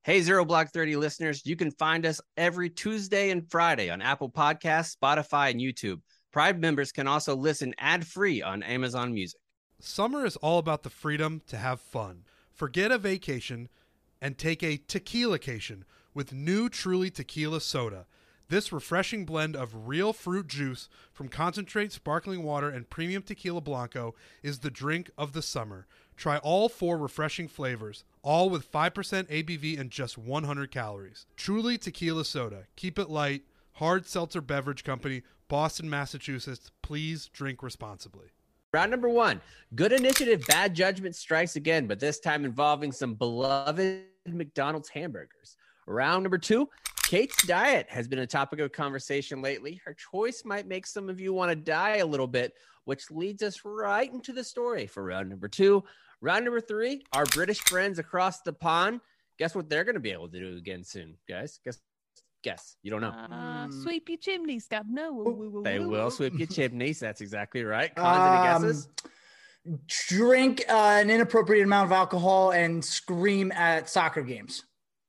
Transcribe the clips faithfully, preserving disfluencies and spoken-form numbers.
Hey, Zero Block thirty listeners, you can find us every Tuesday and Friday on Apple Podcasts, Spotify, and YouTube. Prime members can also listen ad-free on Amazon Music. Summer is all about the freedom to have fun. Forget a vacation and take a tequila-cation with new Truly Tequila Soda. This refreshing blend of real fruit juice from concentrate sparkling water and premium tequila blanco is the drink of the summer. Try all four refreshing flavors, all with five percent A B V and just one hundred calories. Truly Tequila Soda. Keep it light. Hard Seltzer Beverage Company, Boston, Massachusetts. Please drink responsibly. Round number one, good initiative, bad judgment strikes again, but this time involving some beloved McDonald's hamburgers. Round number two, Kate's diet has been a topic of conversation lately. Her choice might make some of you want to die a little bit, which leads us right into the story for round number two. Round number three, our British friends across the pond. Guess what they're going to be able to do again soon, guys? Guess, guess. You don't know. Uh, sweep your chimneys, Governor. They will sweep your chimneys. That's exactly right. Cons, any guesses? Um, drink uh, an inappropriate amount of alcohol and scream at soccer games.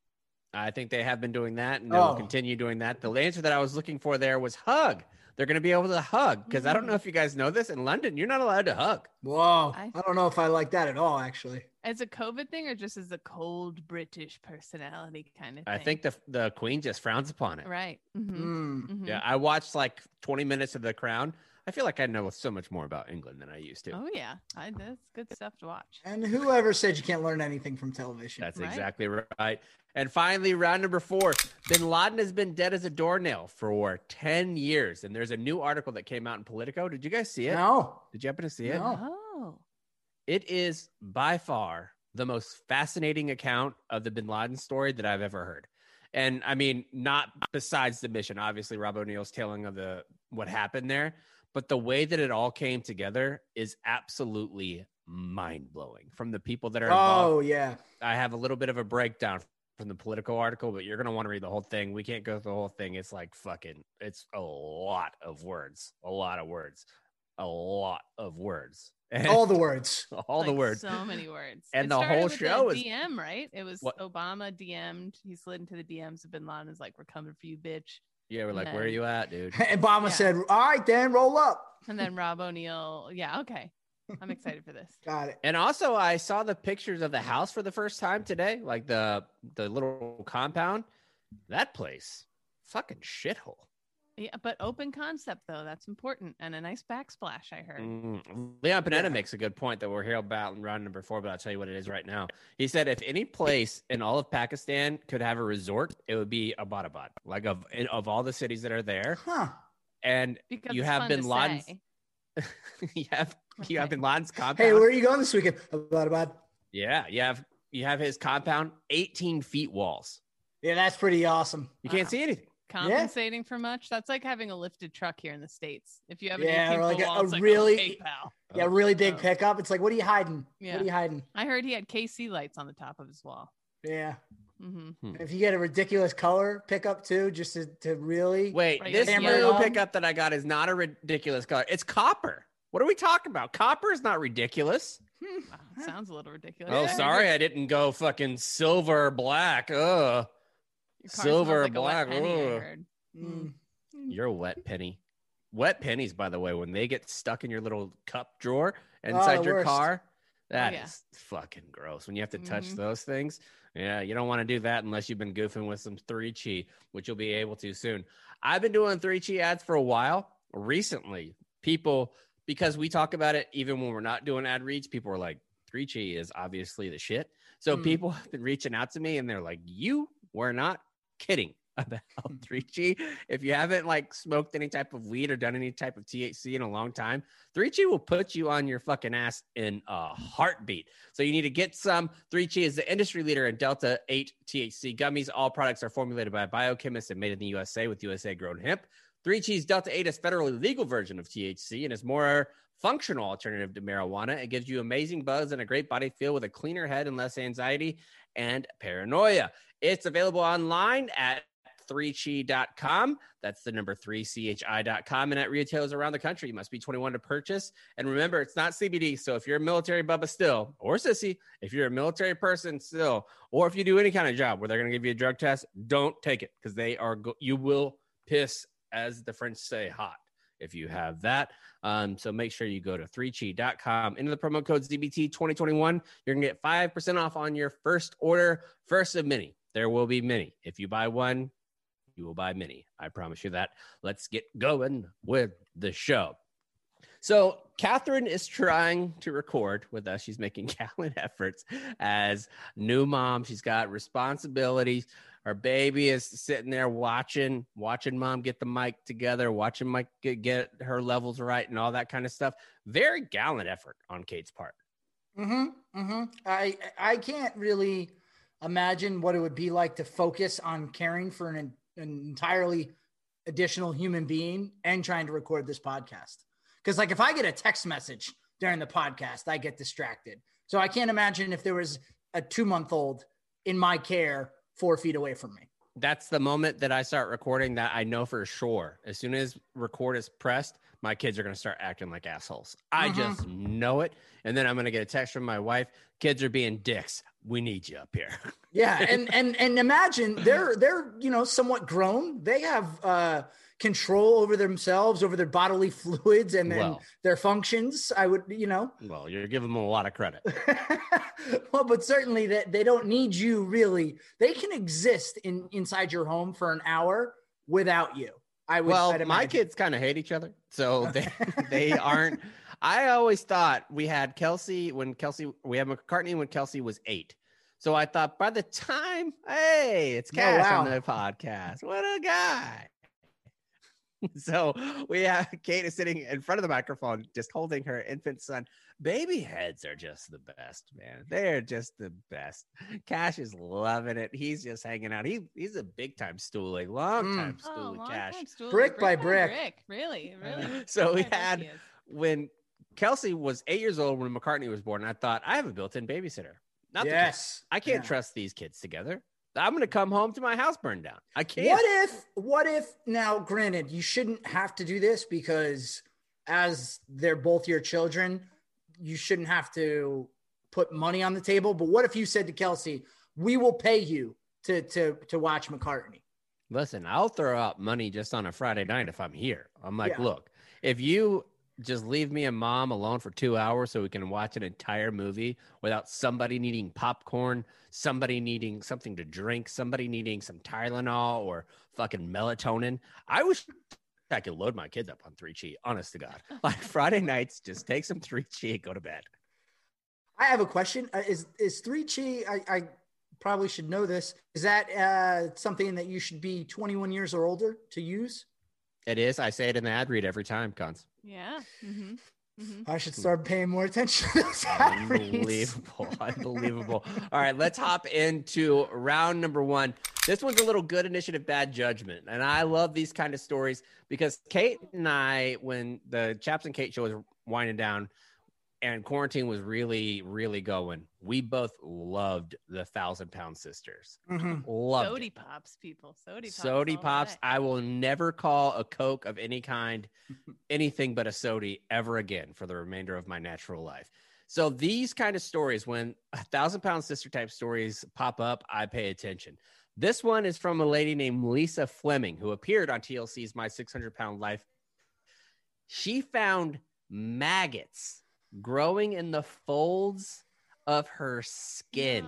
I think they have been doing that, and they Oh. will continue doing that. The answer that I was looking for there was hug. They're going to be able to hug, because I don't know if you guys know this. In London, you're not allowed to hug. Whoa. I- I don't know if I like that at all, actually. As a COVID thing, or just as a cold British personality kind of thing? I think the the Queen just frowns upon it. Right. Mm-hmm. Mm. Mm-hmm. Yeah, I watched like twenty minutes of The Crown. I feel like I know so much more about England than I used to. Oh yeah, I, that's good stuff to watch. And whoever said you can't learn anything from television? That's Right. exactly right. And finally, round number four, Bin Laden has been dead as a doornail for ten years. And there's a new article that came out in Politico. Did you guys see it? No. Did you happen to see it? No. Oh, It is by far the most fascinating account of the Bin Laden story that I've ever heard. And I mean, not besides the mission, obviously Rob O'Neill's telling of the what happened there, but the way that it all came together is absolutely mind-blowing from the people that are involved. Oh, yeah. I have a little bit of a breakdown from the Politico article, but you're going to want to read the whole thing. We can't go through the whole thing. It's like fucking, it's a lot of words, a lot of words, a lot of words. And All the words. all the like words. So many words. And It the started whole with show a is- D M, right? It was What? Obama D M'd. He slid into the D Ms of Bin Laden. Is like, "We're coming for you, bitch." Yeah, we're like, And where are then- you at, dude? And Obama Yeah. said, all right, Dan, roll up. And then Rob O'Neill. Yeah, okay. I'm excited for this. Got it. And also, I saw the pictures of the house for the first time today, like the the little compound. That place, fucking shithole. Yeah, but open concept though, that's important, and a nice backsplash. I heard. Mm. Leon Panetta Yeah. makes a good point that we're here about in round number four, but I'll tell you what it is right now. He said if any place in all of Pakistan could have a resort, it would be Abbottabad. Like of of all the cities that are there, Huh. and Because you it's have fun Bin to Laden's, say. you have you have Okay. Bin Laden's compound. Hey, where are you going this weekend? About, about. Yeah, you have you have his compound, eighteen feet walls. Yeah, that's pretty awesome. You can't Wow. see anything. Compensating for much. That's like having a lifted truck here in the States. If you have an Yeah, eighteen or like foot a- wall, a it's like, really- okay, pal. Yeah, really big Oh. pickup. It's like, what are you hiding? Yeah. What are you hiding? I heard he had K C lights on the top of his wall. Yeah. hmm If you get a ridiculous color pickup too, just to, to really. Wait, Right, this yeah. Hammer it new home. pickup that I got is not a ridiculous color. It's copper. What are we talking about? Copper is not ridiculous. Wow, sounds a little ridiculous. Oh, I heard sorry, your- I didn't go fucking silver black. Ugh. your car smells silver like a wet black, penny, I ugh. heard. Mm. You're a wet penny. Wet pennies, by the way, when they get stuck in your little cup drawer Oh, inside the your worst. car, that is yeah. fucking gross. When you have to touch Mhm. those things, yeah, you don't want to do that unless you've been goofing with some three Chi, which you'll be able to soon. I've been doing three Chi ads for a while. Recently, people, because we talk about it even when we're not doing ad reads, people are like, three Chi is obviously the shit. So Hmm. people have been reaching out to me and they're like, you were not kidding about three Chi. If you haven't like smoked any type of weed or done any type of T H C in a long time, three Chi will put you on your fucking ass in a heartbeat. So you need to get some. three Chi is the industry leader in Delta eight T H C gummies. All products are formulated by biochemists and made in the U S A with U S A grown hemp. three Chi's Delta eight is federally legal version of T H C and is more functional alternative to marijuana. It gives you amazing buzz and a great body feel with a cleaner head and less anxiety and paranoia. It's available online at three chi dot com. That's the number three chi dot com. And at retailers around the country, you must be twenty-one to purchase. And remember, it's not C B D. So if you're a military bubba still, or sissy, if you're a military person still, or if you do any kind of job where they're going to give you a drug test, don't take it because they are, go- you will piss, as the French say, hot if you have that. Um, so make sure you go to three chi dot com. Into the promo code Z B T twenty twenty-one. You're going to get five percent off on your first order. First of many. There will be many. If you buy one, you will buy many. I promise you that. Let's get going with the show. So Catherine is trying to record with us. She's making gallant efforts as new mom. She's got responsibilities. Her baby is sitting there watching, watching mom get the mic together, watching Mike get, get her levels right and all that kind of stuff. Very gallant effort on Kate's part. Mm-hmm. Mm-hmm. I I can't really imagine what it would be like to focus on caring for an, an entirely additional human being and trying to record this podcast. Because like if I get a text message during the podcast, I get distracted. So I can't imagine if there was a two-month-old in my care four feet away from me. That's the moment that I start recording that I know for sure. As soon as record is pressed, my kids are going to start acting like assholes. I Mhm. just know it. And then I'm going to get a text from my wife. Kids are being dicks. We need you up here. Yeah. And, and, and imagine they're, they're, you know, somewhat grown. They have uh, control over themselves, over their bodily fluids and then Well. their functions. I would, you know, Well, you're giving them a lot of credit. well, but certainly that they don't need you really. They can exist in inside your home for an hour without you. I would. Well, I'd my imagine. kids kind of hate each other, so they they aren't. I always thought we had Kelsey when Kelsey we had McCartney when Kelsey was eight. So I thought by the time, hey, it's Oh, Cash wow. on the podcast. What a guy. So we have Kate is sitting in front of the microphone, just holding her infant son. Baby heads are just the best, man. They're just the best. Cash is loving it. He's just hanging out. He he's a big time stoolie, long Mm. time Oh, stoolie. long Cash. time stoolie. Brick by brick. Really, really. So we How brick had he is. when Kelsey was eight years old when McCartney was born. I thought I have a built-in babysitter. Not the kids. Yes. I can't Yeah. trust these kids together. I'm going to come home to my house burned down. I can't. What if, what if now, granted, you shouldn't have to do this because as they're both your children, you shouldn't have to put money on the table. But what if you said to Kelsey, we will pay you to, to, to watch McCartney? Listen, I'll throw out money just on a Friday night if I'm here. I'm like, Yeah. look, if you just leave me and mom alone for two hours so we can watch an entire movie without somebody needing popcorn, somebody needing something to drink, somebody needing some Tylenol or fucking melatonin, I wish I could load my kids up on three chi, honest to God. Like Friday nights, just take some three chi and go to bed. I have a question. Uh, is, is three Chi, I, I probably should know this. Is that uh, something that you should be twenty-one years or older to use? It is. I say it in the ad read every time, Cons. Yeah. Mm-hmm. Mm-hmm. I should start paying more attention to those ad reads. Unbelievable. Unbelievable. All right, let's hop into round number one. This one's a little good initiative, bad judgment. And I love these kind of stories because Kate and I, when the Chaps and Kate show was winding down and quarantine was really, really going, we both loved the Thousand Pound Sisters. Mhm. Loved Sody it. pops, people. Sody pops. Sody all Pops. day. I will never call a Coke of any kind anything but a Sody ever again for the remainder of my natural life. So these kind of stories, when a Thousand Pound Sister type stories pop up, I pay attention. This one is from a lady named Lisa Fleming, who appeared on T L C's My six hundred pound Life. She found maggots growing in the folds of her skin.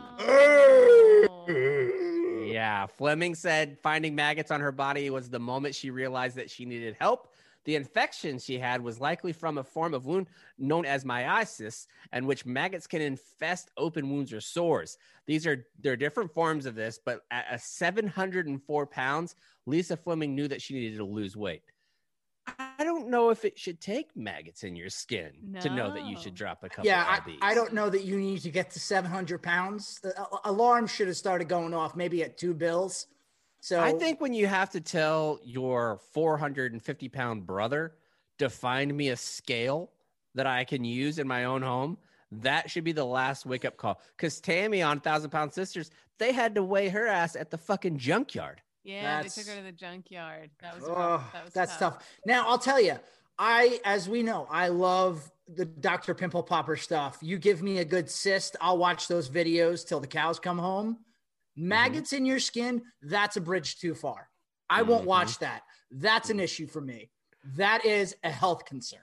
No. Yeah, Fleming said finding maggots on her body was the moment she realized that she needed help. The infection she had was likely from a form of wound known as myiasis, and which maggots can infest open wounds or sores. These are there are different forms of this, but at a seven hundred four pounds, Lisa Fleming knew that she needed to lose weight. I don't know if it should take maggots in your skin to know that you No. should drop a couple Yeah, of I, these. I don't know that you need to get to seven hundred pounds. The a- alarm should have started going off maybe at two bills. So I think when you have to tell your four hundred fifty pound brother to find me a scale that I can use in my own home, that should be the last wake up call. Because Tammy on Thousand Pound Sisters, they had to weigh her ass at the fucking junkyard. Yeah, That's- they took her to the junkyard. That was, Oh, rough. That was that's tough. tough. Now I'll tell you, I, as we know, I love the Doctor Pimple Popper stuff. You give me a good cyst, I'll watch those videos till the cows come home. Maggots in your skin, that's a bridge too far. I won't Mhm. watch that. That's an issue for me. That is a health concern.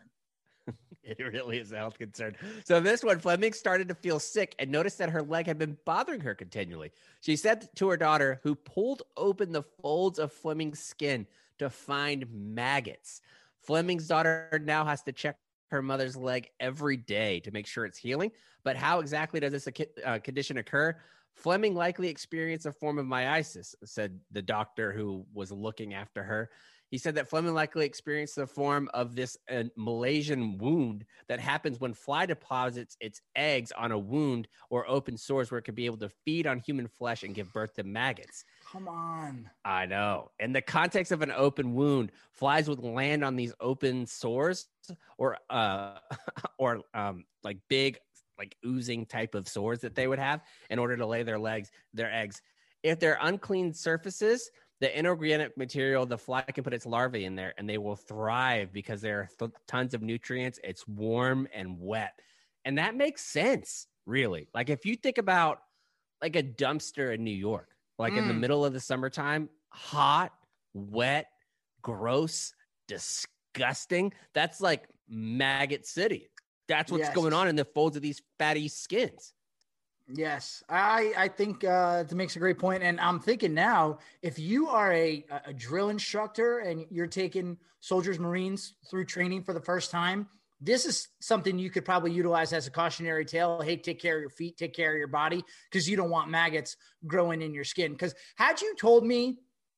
It really is a health concern. So this one, Fleming started to feel sick and noticed that her leg had been bothering her continually. She said to her daughter, who pulled open the folds of Fleming's skin to find maggots. Fleming's daughter now has to check her mother's leg every day to make sure it's healing. But how exactly does this uh, condition occur? Fleming likely experienced a form of myitis, said the doctor who was looking after her. He said that Fleming likely experienced the form of this uh, Malaysian wound that happens when fly deposits its eggs on a wound or open sores where it could be able to feed on human flesh and give birth to maggots. Come on. I know. In the context of an open wound, flies would land on these open sores or uh, or um, like big, like oozing type of sores that they would have in order to lay their legs, their eggs. If they're unclean surfaces, the inorganic material, the fly can put its larvae in there and they will thrive because there are th- tons of nutrients. It's warm and wet. And that makes sense, really. Like if you think about like a dumpster in New York, like mm. in the middle of the summertime, hot, wet, gross, disgusting. That's like maggot city. That's what's yes. going on in the folds of these fatty skins. Yes, I, I think uh, that makes a great point. And I'm thinking now, if you are a, a drill instructor and you're taking soldiers, Marines through training for the first time, this is something you could probably utilize as a cautionary tale. Hey, take care of your feet, take care of your body, because you don't want maggots growing in your skin. Because had you told me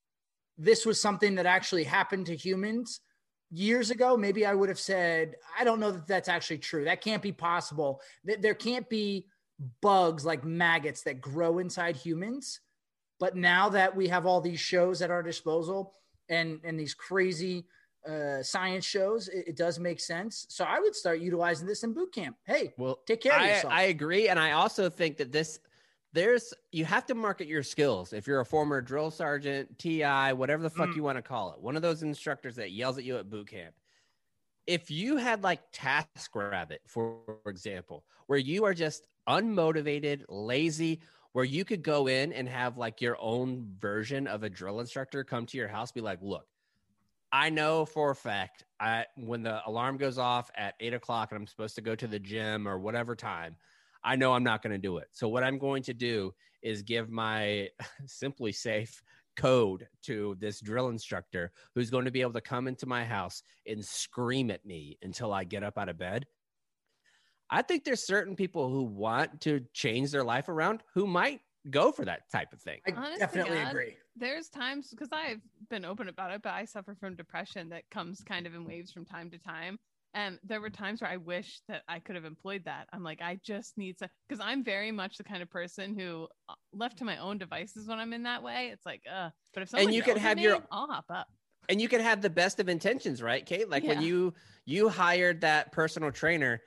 this was something that actually happened to humans years ago, maybe I would have said, I don't know that that's actually true. That can't be possible. There can't be bugs like maggots that grow inside humans. But now that we have all these shows at our disposal and, and these crazy uh, science shows, it, it does make sense. So I would start utilizing this in boot camp. Hey, well, take care of I, yourself. I agree. And I also think that this, there's, you have to market your skills. If you're a former drill sergeant, T I, whatever the fuck mm. you want to call it, one of those instructors that yells at you at boot camp. If you had like TaskRabbit, for example, where you are just unmotivated, lazy, where you could go in and have like your own version of a drill instructor come to your house, be like, look, I know for a fact, I when the alarm goes off at eight o'clock and I'm supposed to go to the gym or whatever time, I know I'm not going to do it. So what I'm going to do is give my Simply Safe code to this drill instructor who's going to be able to come into my house and scream at me until I get up out of bed. I think there's certain people who want to change their life around who might go for that type of thing. I Honestly, definitely God, agree. There's times, because I've been open about it, but I suffer from depression that comes kind of in waves from time to time. And there were times where I wish that I could have employed that. I'm like, I just need to, because I'm very much the kind of person who, left to my own devices when I'm in that way, it's like, uh, but if someone and you can have me, your, I'll hop up. And you can have the best of intentions, right, Kate? Like yeah. when you, you hired that personal trainer,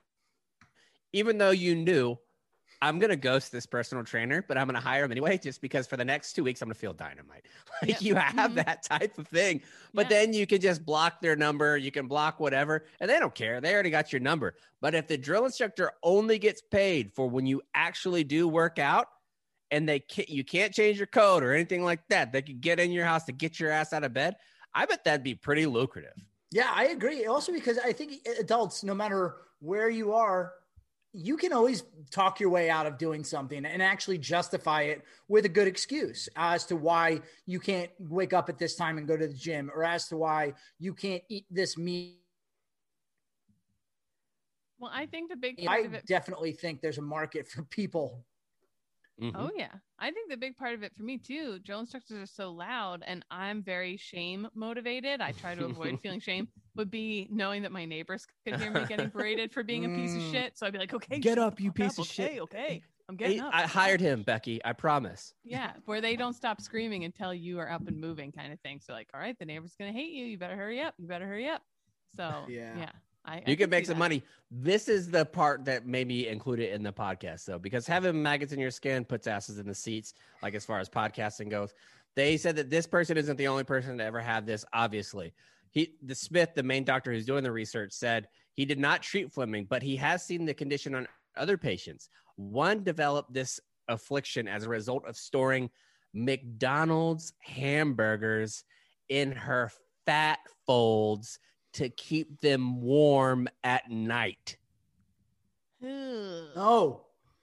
even though you knew I'm going to ghost this personal trainer, but I'm going to hire him anyway, just because for the next two weeks, I'm going to feel dynamite. Like yep. you have mm-hmm. that type of thing, but yeah. then you can just block their number. You can block whatever, and they don't care. They already got your number. But if the drill instructor only gets paid for when you actually do work out and they can't, you can't change your code or anything like that, they can get in your house to get your ass out of bed. I bet that'd be pretty lucrative. Yeah, I agree. Also, because I think adults, no matter where you are, you can always talk your way out of doing something and actually justify it with a good excuse as to why you can't wake up at this time and go to the gym, or as to why you can't eat this meat. Well, I think the big part I of it- definitely think there's a market for people. Mm-hmm. Oh yeah. I think the big part of it for me too, drill instructors are so loud and I'm very shame motivated. I try to avoid feeling shame, would be knowing that my neighbors could hear me getting berated for being a piece of shit. So I'd be like, okay, get up, you piece up. of okay, shit. Okay, I'm getting I, up. I hired him, Becky. I promise. Yeah, where they don't stop screaming until you are up and moving kind of thing. So like, all right, the neighbor's going to hate you. You better hurry up. You better hurry up. So yeah. yeah. I, you I can make some that. money. This is the part that made me include it in the podcast, though, because having maggots in your skin puts asses in the seats. Like as far as podcasting goes, They said that this person isn't the only person to ever have this. Obviously, he, the Smith, the main doctor who's doing the research, said he did not treat Fleming, but he has seen the condition on other patients. One developed this affliction as a result of storing McDonald's hamburgers in her fat folds to keep them warm at night. No,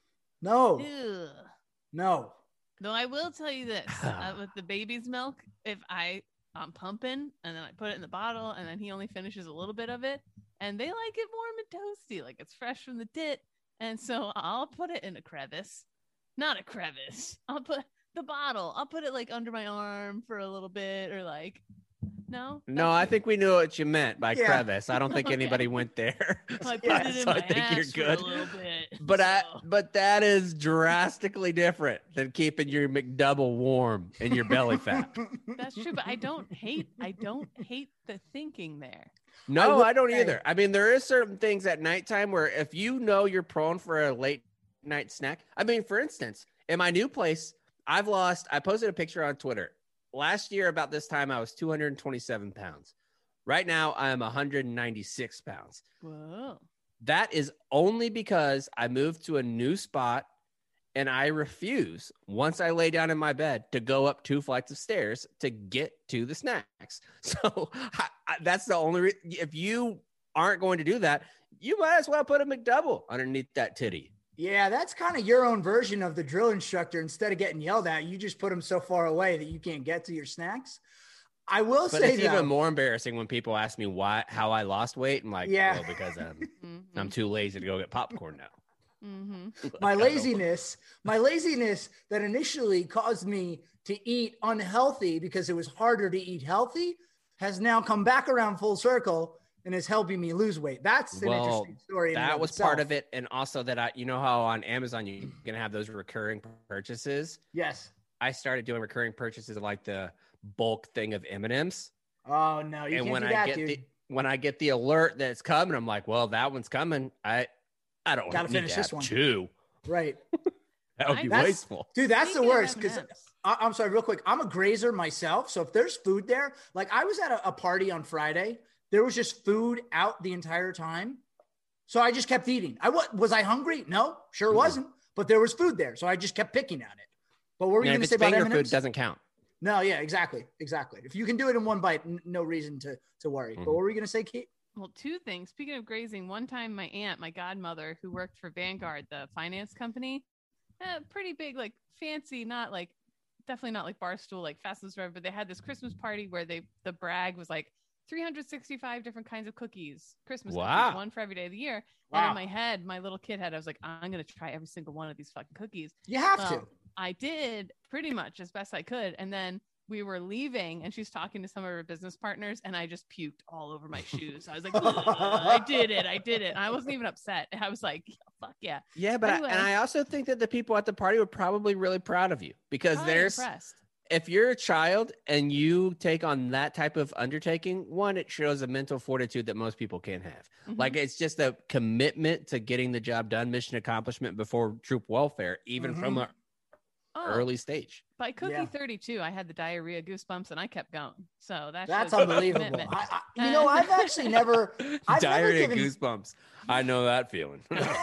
no, Ew. no. Though I will tell you this, uh, with the baby's milk, if I I'm pumping and then I put it in the bottle and then he only finishes a little bit of it and they like it warm and toasty, like it's fresh from the tit. And so I'll put it in a crevice, not a crevice. I'll put the bottle. I'll put it like under my arm for a little bit or like, no. No, I think we knew what you meant by Yeah. crevice. I don't think Okay. anybody went there. I put Yeah, it in so my I think you're ass good. for a little bit. But I, so- but that is drastically different than keeping your McDouble warm in your belly fat. That's true, but I don't hate. I don't hate the thinking there. No, will I, don't say- either. I mean, there is certain things at nighttime where if you know you're prone for a late night snack. I mean, for instance, in my new place, I've lost. I posted a picture on Twitter last year about this time. I was two hundred twenty-seven pounds. Right now, I am one hundred ninety-six pounds. Whoa. That is only because I moved to a new spot and I refuse, once I lay down in my bed, to go up two flights of stairs to get to the snacks. So I, I, that's the only re- if you aren't going to do that, you might as well put a McDouble underneath that titty. Yeah, that's kind of your own version of the drill instructor. Instead of getting yelled at, you just put them so far away that you can't get to your snacks. I will But say it's though, even more embarrassing when people ask me why how I lost weight. I'm like, Yeah. well, because I'm, Mm-hmm. I'm too lazy to go get popcorn now. Mm-hmm. my I don't- laziness, my laziness that initially caused me to eat unhealthy because it was harder to eat healthy has now come back around full circle and is helping me lose weight. That's an Well, interesting story. in and That of was part itself. of it. And also that I, you know how on Amazon you can have those recurring purchases. Yes. I started doing recurring purchases of like the bulk thing of M and M's. Oh no, you And can't when do I that, get dude. the when I get the alert that it's coming, I'm like, well, that one's coming. I I don't Gotta need finish to this have one. two. Right. That would be That's- wasteful. Dude, that's the Speaking of worst because M and M's, I'm sorry, real quick. I'm a grazer myself. So if there's food there, like I was at a, a party on Friday, there was just food out the entire time. So I just kept eating. I was, was I hungry? No, sure Mhm. wasn't. But there was food there. So I just kept picking at it. But what were you And going if to say it's about finger M and food, M's? doesn't count. No, yeah, exactly. Exactly. If you can do it in one bite, n- no reason to, to worry. But Mhm. what were you going to say, Kate? well, two things. Speaking of grazing, one time my aunt, my godmother, who worked for Vanguard, the finance company, eh, pretty big, like fancy, not like definitely not like Barstool, like Fastest Forever, but they had this Christmas party where they the brag was like three hundred sixty-five different kinds of cookies, Christmas Wow. cookies, one for every day of the year. Wow. And in my head, my little kid head, I was like, I'm gonna try every single one of these fucking cookies. You have Well, to. I did pretty much as best I could. And then we were leaving and she's talking to some of her business partners and I just puked all over my shoes. I was like, "Ugh, I did it. I did it. And I wasn't even upset. I was like, fuck yeah. Yeah, but Anyway. I, and I also think that the people at the party were probably really proud of you because Probably there's impressed. if you're a child and you take on that type of undertaking, one, it shows a mental fortitude that most people can't have. Mhm. Like it's just a commitment to getting the job done, mission accomplishment before troop welfare, even from Mhm. an Oh, early stage. by cookie Yeah. thirty-two, I had the diarrhea goosebumps and I kept going. So that That's shows unbelievable. commitment. I, I, you know, I've actually never, I've never Diarrhea given, goosebumps. I know that feeling.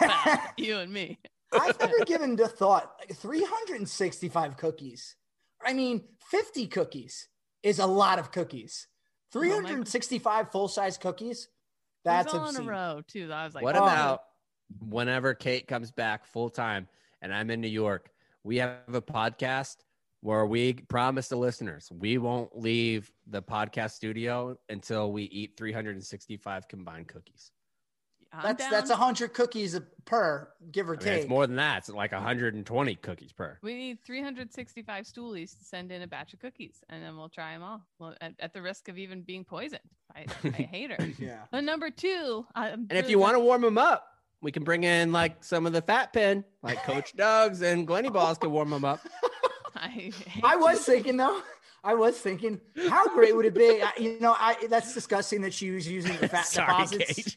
You and me. I've never given the thought like three hundred sixty-five cookies. I mean, fifty cookies is a lot of cookies. three hundred sixty-five full-size cookies. That's It was all obscene. in a row too. I was like, What oh. about whenever Kate comes back full time and I'm in New York, we have a podcast where we promise the listeners we won't leave the podcast studio until we eat three hundred sixty-five combined cookies. I'm That's down. that's a hundred cookies per, give or I mean, take. it's more than that. It's like one hundred twenty cookies per. We need three hundred sixty-five stoolies to send in a batch of cookies, and then we'll try them all. Well, at, at the risk of even being poisoned by a hater. Yeah. But number two, I'm And if you want to warm them up, we can bring in like some of the fat pen, like Coach Doug's and Glenny Balls can warm them up. I, hate I was to- thinking though. I was thinking, how great would it be? I, you know, I that's disgusting that she was using the fat Sorry, deposits, Kate.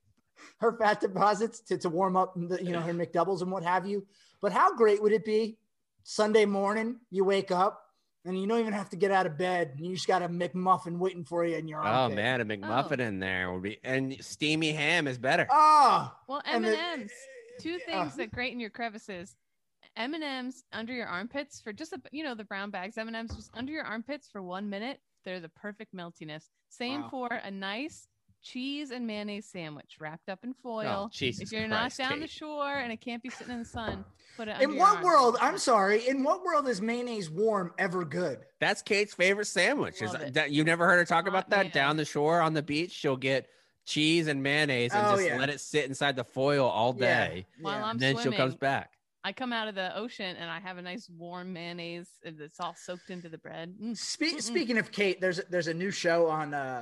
her fat deposits to, to warm up, the, you know, her McDoubles and what have you. But how great would it be? Sunday morning, you wake up, and you don't even have to get out of bed. You just got a McMuffin waiting for you in your Oh armpit. man, a McMuffin Oh. in there would be, and steamy ham is better. Oh, Well, and M the- and M's. Two things that grate in your crevices. M and M's under your armpits for just a, you know, the brown bags. M and M's just under your armpits for one minute. They're the perfect meltiness. Same Wow. for a nice cheese and mayonnaise sandwich wrapped up in foil. Oh, Jesus if you're Christ, not down the Kate. shore and it can't be sitting in the sun, put it under In your what arm. world? I'm sorry. In what world is mayonnaise warm ever good? That's Kate's favorite sandwich. Is Love it. that you never heard her talk Hot about that? mayo. Down the shore on the beach, she'll get cheese and mayonnaise and Oh, just yeah. let it sit inside the foil all Yeah. day. While Yeah. I'm And then swimming, she'll comes back. I come out of the ocean and I have a nice warm mayonnaise that's all soaked into the bread. Mm. Spe- Mm-mm. speaking of Kate, there's there's a new show on uh,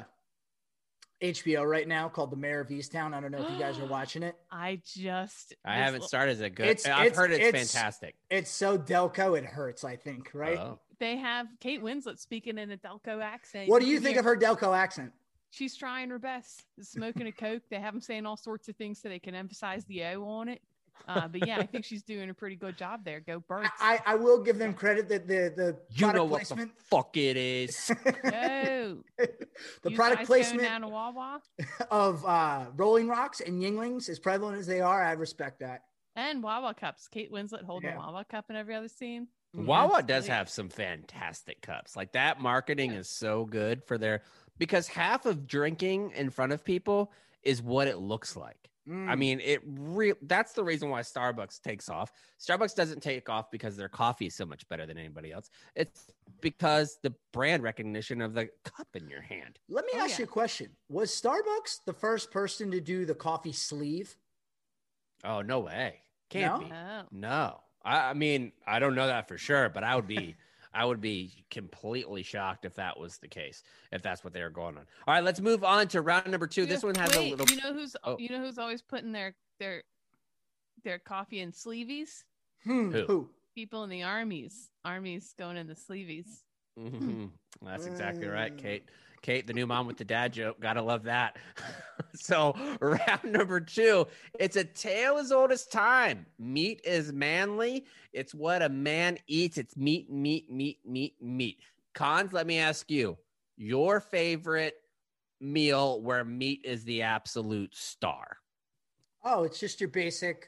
H B O right now called The Mayor of Easttown. I don't know if you guys are watching it. I just I this haven't l- started. Is it good? It's- I've it's- heard it's, it's- fantastic. It's so Delco it hurts. I think right. Oh. They have Kate Winslet speaking in a Delco accent. What do you can think hear- of her Delco accent? She's trying her best. Smoking a Coke. They have them saying all sorts of things so they can emphasize the O on it. Uh, but yeah, I think she's doing a pretty good job there. Go Birds. I, I will give them credit that the the You product know what placement, the fuck it is. Oh, the you product guys going placement down to Wawa of uh, Rolling Rocks and Yinglings, as prevalent as they are, I respect that. and Wawa cups. Kate Winslet holding Yeah. a Wawa cup in every other scene. Wawa does Absolutely. have some fantastic cups. Like that marketing is so good for their because half of drinking in front of people is what it looks like. Mm. I mean, it real that's the reason why Starbucks takes off. Starbucks doesn't take off because their coffee is so much better than anybody else. It's because the brand recognition of the cup in your hand. Let me Oh, ask yeah. you a question. Was Starbucks the first person to do the coffee sleeve? Oh, no way. Can't No? be. Oh, No. I, I mean, I don't know that for sure, but I would be I would be completely shocked if that was the case, if that's what they were going on. All right, let's move on to round number two. This Yeah, one has wait, a little You know who's Oh. you know who's always putting their their their coffee in sleeveys? Hmm, Who? who? People in the armies. Armies going in the sleeveys. Mhm. That's exactly right, Mm. Kate. Kate, the new mom with the dad joke. Gotta love that. So, round number two, it's a tale as old as time. Meat is manly. It's what a man eats. It's meat, meat, meat, meat, meat. Cons, let me ask you your favorite meal where meat is the absolute star. Oh, it's just your basic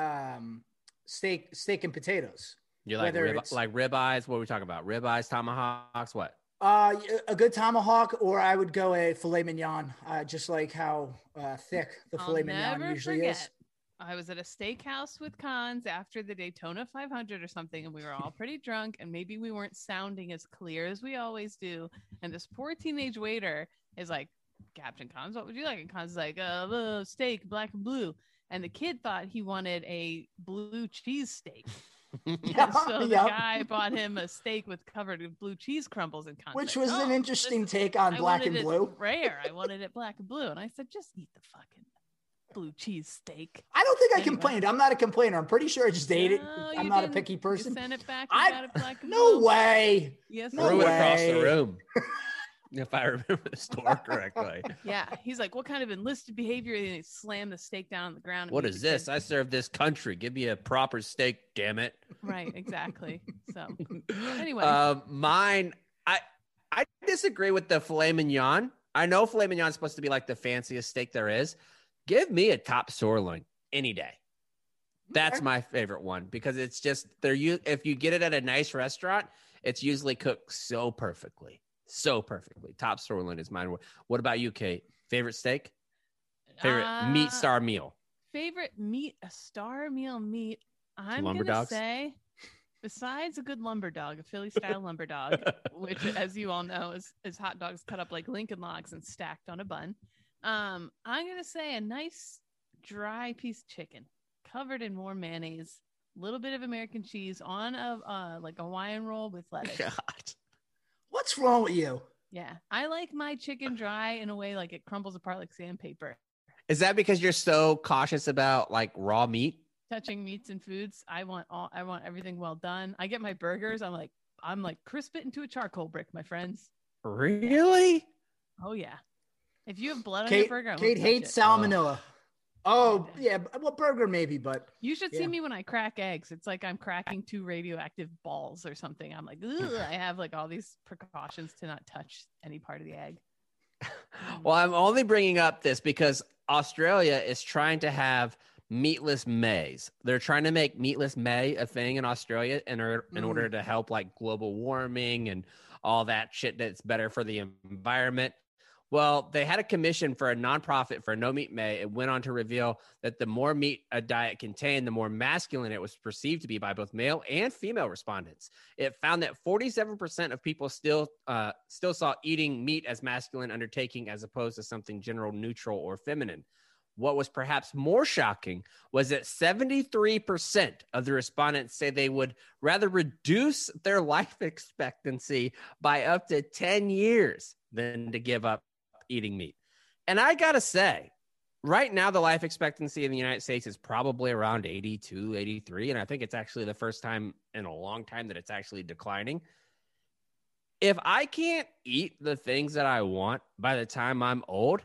um, steak, steak and potatoes. You like Whether rib, it's- like ribeyes? What are we talking about? Ribeyes, tomahawks, what? Uh, a good tomahawk, or I would go a filet mignon. Uh, just like how uh, thick the I'll filet mignon never usually forget. is. I was at a steakhouse with Cons after the Daytona five hundred or something, and we were all pretty drunk, and maybe we weren't sounding as clear as we always do. And this poor teenage waiter is like, "Captain Cons, what would you like?" And Cons is like, "Uh, uh, steak, black and blue." And the kid thought he wanted a blue cheese steak. And so the Yeah. guy bought him a steak with covered with blue cheese crumbles and Cons Which like, was an "Oh, interesting this is- take on I black wanted and it blue. Rare. I wanted it black and blue. And I said, just eat the fucking blue cheese steak. I don't think I Anyway. complained. I'm not a complainer. I'm pretty sure I just ate it. No, I'm you not a didn't. picky You person. sent it back. You I got it black and no blue. way. Yes, No I Threw it did. across the way. room. If I remember the story correctly. Yeah. He's like, what kind of enlisted behavior? And he slammed the steak down on the ground. and What made is the kid- this? I serve this country. Give me a proper steak, damn it. Right. Exactly. So Anyway. um, mine, I I disagree with the filet mignon. I know filet mignon is supposed to be like the fanciest steak there is. Give me a top sirloin any day. That's Okay. my favorite one because it's just they're you. If you get it at a nice restaurant, it's usually cooked so perfectly, so perfectly. Top sirloin is mine. What about you, Kate? Favorite steak? Favorite Uh, meat star meal? Favorite meat, a star meal meat. I'm Lumber gonna dogs? say, besides a good lumber dog, a Philly style lumber dog, which, as you all know, is is hot dogs cut up like Lincoln logs and stacked on a bun. Um, I'm gonna say a nice dry piece of chicken covered in warm mayonnaise, a little bit of American cheese on a uh, like a Hawaiian roll with lettuce. God. What's wrong with you? Yeah, I like my chicken dry in a way like it crumbles apart like sandpaper. Is that because you're so cautious about like raw meat? Touching meats and foods, I want all I want everything well done. I get my burgers, I'm like I'm like crisp it into a charcoal brick, my friends. Really? Oh yeah. If you have blood on Kate, your burger, I won't Kate touch hates it. salmonella. Oh yeah, well, burger maybe, but You should Yeah. see me when I crack eggs. It's like I'm cracking two radioactive balls or something. I'm like, ugh, I have like all these precautions to not touch any part of the egg. Well, I'm only bringing up this because Australia is trying to have meatless Mays. They're trying to make meatless May a thing in Australia in order, in Mm. order to help like global warming and all that shit that's better for the environment. Well, they had a commission for a nonprofit for No Meat May. It went on to reveal that the more meat a diet contained, the more masculine it was perceived to be by both male and female respondents. It found that forty-seven percent of people still uh, still saw eating meat as masculine undertaking as opposed to something general neutral or feminine. What was perhaps more shocking was that seventy-three percent of the respondents say they would rather reduce their life expectancy by up to ten years than to give up eating meat. And I gotta say, right now the life expectancy in the United States is probably around eighty-two, eighty-three, and I think it's actually the first time in a long time that it's actually declining. If I can't eat the things that I want by the time I'm old,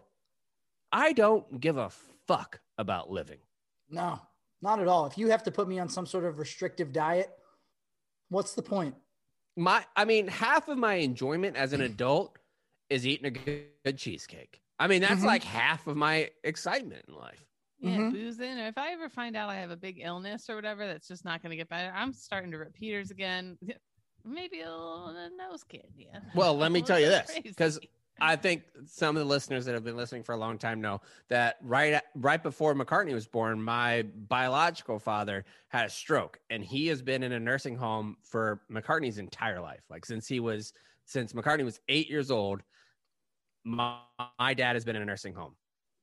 I don't give a fuck about living. no, not at all. If you have to put me on some sort of restrictive diet, what's the point? My I mean, half of my enjoyment as an adult is eating a good, good cheesecake. I mean, that's Mhm. like half of my excitement in life. Yeah, Mhm. boozing. Or if I ever find out I have a big illness or whatever that's just not going to get better, I'm starting to rip heaters again. Maybe a little uh, nose candy. Yeah. Well, let me Let's tell you go this, crazy. because I think some of the listeners that have been listening for a long time know that right at, right before McCartney was born, my biological father had a stroke, and he has been in a nursing home for McCartney's entire life. Like since he was since McCartney was eight years old, my, my dad has been in a nursing home.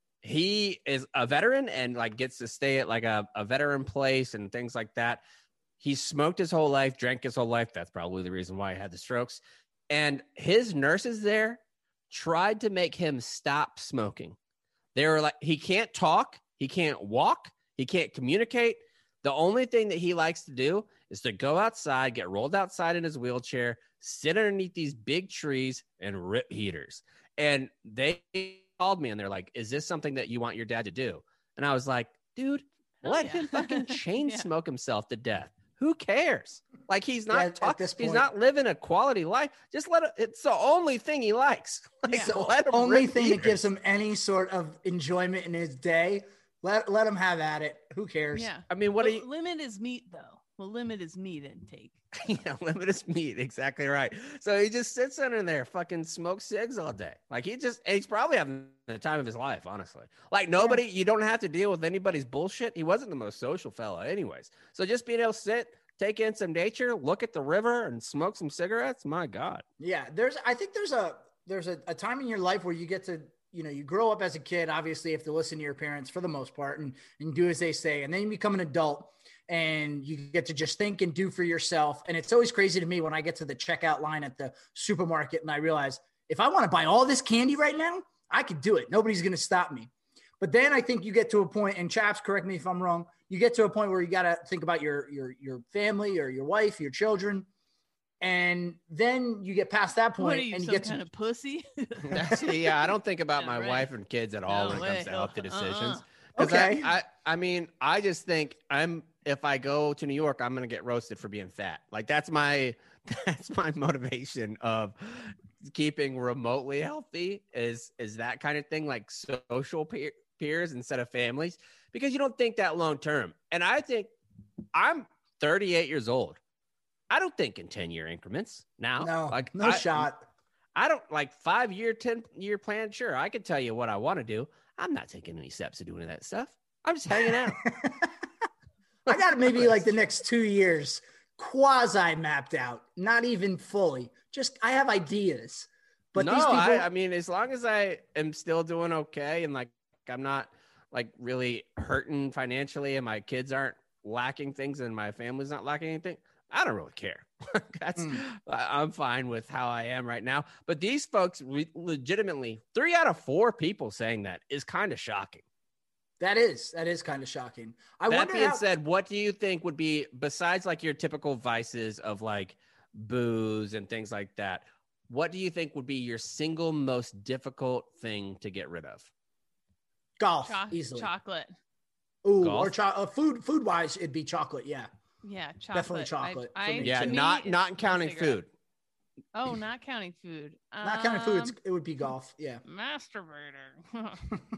He is a veteran and like gets to stay at like a, a veteran place and things like that. He smoked his whole life, drank his whole life. That's probably the reason why he had the strokes. And his nurses there tried to make him stop smoking. They were like, he can't talk, he can't walk, he can't communicate. The only thing that he likes to do is to go outside, get rolled outside in his wheelchair, sit underneath these big trees and rip heaters. And they called me and they're like, is this something that you want your dad to do? And I was like, dude, Hell let yeah. him fucking chain Yeah. smoke himself to death. Who cares? Like he's Yeah, not at talk- this he's point- not living a quality life. Just let it. It's the only thing he likes. Like, Yeah. so let him Only rip thing that gives heaters. him any sort of enjoyment in his day. Let let him have at it. Who cares? Yeah. I mean, what do But you? limit is meat though. Well, limit is meat intake. Yeah, limit his meat. Exactly right. So he just sits under there, fucking smokes cigs all day. Like he just, and he's probably having the time of his life, honestly. Like nobody, you don't have to deal with anybody's bullshit. He wasn't the most social fella, anyways. So just being able to sit, take in some nature, look at the river, and smoke some cigarettes. My God. Yeah, there's I think there's a there's a, a time in your life where you get to, you know, you grow up as a kid, obviously you have to listen to your parents for the most part and, and do as they say. And then you become an adult and you get to just think and do for yourself. And it's always crazy to me when I get to the checkout line at the supermarket and I realize if I want to buy all this candy right now, I could do it. Nobody's going to stop me. But then I think you get to a point, and Chaps, correct me if I'm wrong, you get to a point where you got to think about your your your family or your wife, your children. And then you get past that What point are you, and you some get kind to of pussy? See, yeah, I don't think about Yeah, my right. wife and kids at all No when it comes way. to healthy Uh-uh. decisions. 'Cause Okay. I, I, I mean, I just think I'm. If I go to New York, I'm gonna get roasted for being fat. Like that's my, that's my motivation of keeping remotely healthy. Is is that kind of thing, like social peer, peers instead of families, because you don't think that long term. And I think I'm thirty-eight years old. I don't think in ten year increments now. no, like no I, shot. I don't like five year, ten year plan. Sure, I can tell you what I want to do. I'm not taking any steps to doing that stuff. I'm just hanging out. I got maybe like the next two years quasi mapped out, not even fully. Just I have ideas, but no, these people. I, I mean, as long as I am still doing okay and like I'm not like really hurting financially and my kids aren't lacking things and my family's not lacking anything, I don't really care. That's Mm. I- I'm fine with how I am right now. But these folks, re- legitimately, three out of four people saying that is kind of shocking. That is that is kind of shocking. I That wonder being how, said, what do you think would be, besides like your typical vices of like booze and things like that, what do you think would be your single most difficult thing to get rid of? Golf, Cho- easily. Chocolate. Ooh, Golf? or cho- uh, food food wise, it'd be chocolate. Yeah. Yeah, chocolate. Definitely chocolate I, for I, me, Yeah, to too. me, not it's not my counting cigarette. food. Oh, not counting food. Not counting food, it's, Um, it would be golf. Yeah. Masturbator.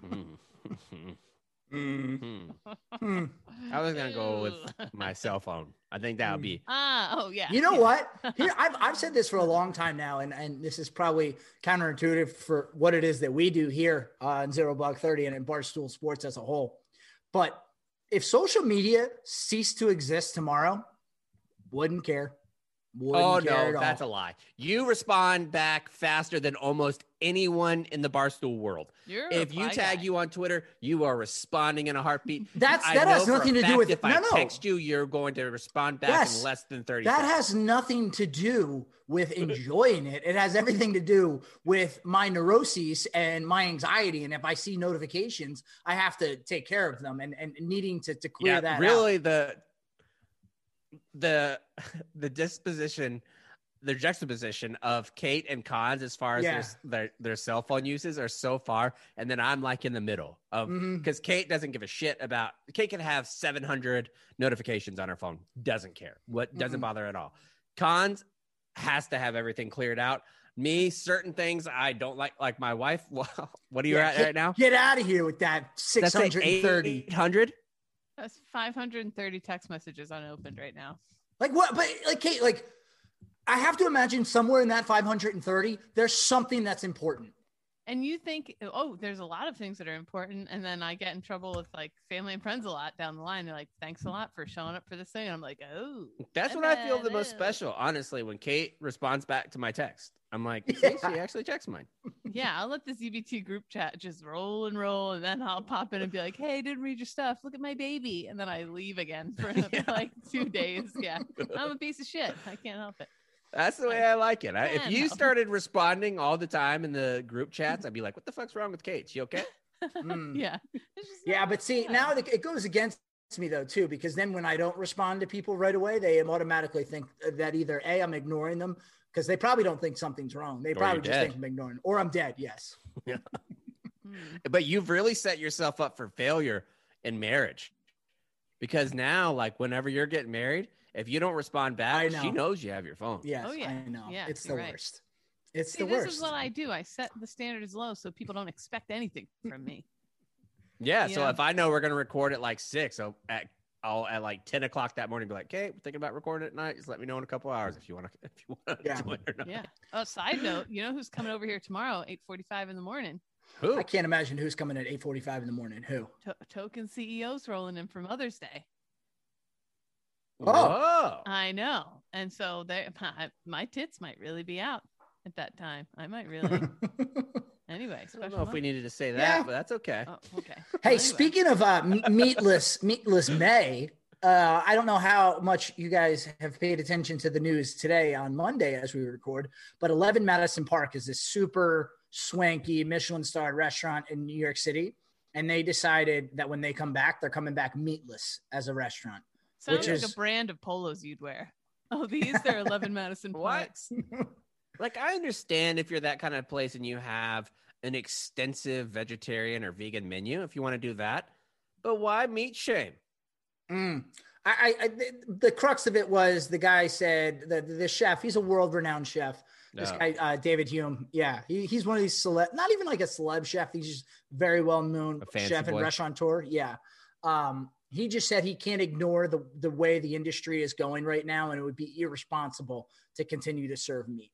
Hmm. Hmm. I was gonna go with Ew. my cell phone. I think that would be. Ah, oh yeah. You know yeah. what? Here, I've, I've said this for a long time now, and, and this is probably counterintuitive for what it is that we do here uh, in Zero Block thirty and in Barstool Sports as a whole. But if social media ceased to exist tomorrow, wouldn't care. Wouldn't Oh care no, at that's a all. lie. You respond back faster than almost anyone in the Barstool world. You're a If you reply tag guy. you on Twitter, you are responding in a heartbeat. That's I that has know for a nothing to do fact with if no, I no. text you, you're going to respond back Yes. in less than thirty That seconds. has nothing to do with enjoying it. It has everything to do with my neuroses and my anxiety. And if I see notifications, I have to take care of them and, and needing to, to clear yeah, that out. really the the the disposition, the juxtaposition of Kate and Cons as far as Yeah. their, their their cell phone uses are so far, and then I'm like in the middle of Mhm. because Kate doesn't give a shit about. Kate can have seven hundred notifications on her phone, doesn't care, what doesn't Mhm. bother at all. Cons has to have everything cleared out. Me, certain things I don't like, like my wife. Well, what are you Yeah, at get, right now? Get out of here with that six That's hundred thirty. eight hundred. That's five hundred thirty text messages unopened right now. Like what? But like Kate, like I have to imagine somewhere in that five hundred thirty, there's something that's important. And you think, oh, there's a lot of things that are important. And then I get in trouble with like family and friends a lot down the line. They're like, thanks a lot for showing up for this thing. And I'm like, oh, That's my when I feel bad, the most ew. special, honestly, when Kate responds back to my text. I'm like, see, Yeah. she actually checks mine. Yeah, I'll let the Z B T group chat just roll and roll. And then I'll pop in and be like, hey, I didn't read your stuff. Look at my baby. And then I leave again for another Yeah. like two days. Yeah, I'm a piece of shit. I can't help it. That's the way I like it. I, if Yeah, you no. started responding all the time in the group chats, I'd be like, what the fuck's wrong with Kate? She okay? Mm. Yeah. It's just Yeah, not- but see, yeah. now it it goes against me though too, because then when I don't respond to people right away, they automatically think that either A, I'm ignoring them because they probably don't think something's wrong. They Or probably you're just dead. think I'm ignoring, or I'm dead. Yes. Mm. But you've really set yourself up for failure in marriage. Because now, like, whenever you're getting married, if you don't respond I back, she know. knows you have your phone. Yes. Oh, yeah. I know. Yeah, it's the you're right. worst. It's See, the this worst. is what I do. I set the standards low so people don't expect anything from me. Yeah. So Yeah. if I know we're going to record at like six, so at, I'll at like ten o'clock that morning be like, Kate, we're thinking about recording at night. Just let me know in a couple hours if you want to, if you want to Yeah. do it or not. Yeah. Oh, side note, you know who's coming over here tomorrow, eight forty-five in the morning? Who? I can't imagine who's coming at eight forty-five in the morning. Who? To- token C E Os rolling in for Mother's Day. Oh. Whoa. I know. And so they, my, my tits might really be out at that time. I might really. Anyway, I don't special know if we month. needed to say that, Yeah. but that's okay. Oh, okay. Hey, Well, anyway. speaking of uh, m- meatless, meatless May, uh, I don't know how much you guys have paid attention to the news today on Monday as we record, but eleven Madison Park is this super swanky Michelin starred restaurant in New York City. And they decided that when they come back, they're coming back meatless as a restaurant. Sounds which like is- a brand of polos you'd wear. Oh, these they're eleven Madison What? Parks. Like, I understand if you're that kind of place and you have an extensive vegetarian or vegan menu, if you want to do that, but why meat shame? Mm. I, I, I, the, the crux of it was the guy said the the chef. He's a world renowned chef. This No. guy, uh, David Hume. Yeah, he, he's one of these celeb, not even like a celeb chef. He's just very well known A fancy chef and boy. restaurateur. Yeah. Um, he just said he can't ignore the the way the industry is going right now, and it would be irresponsible to continue to serve meat.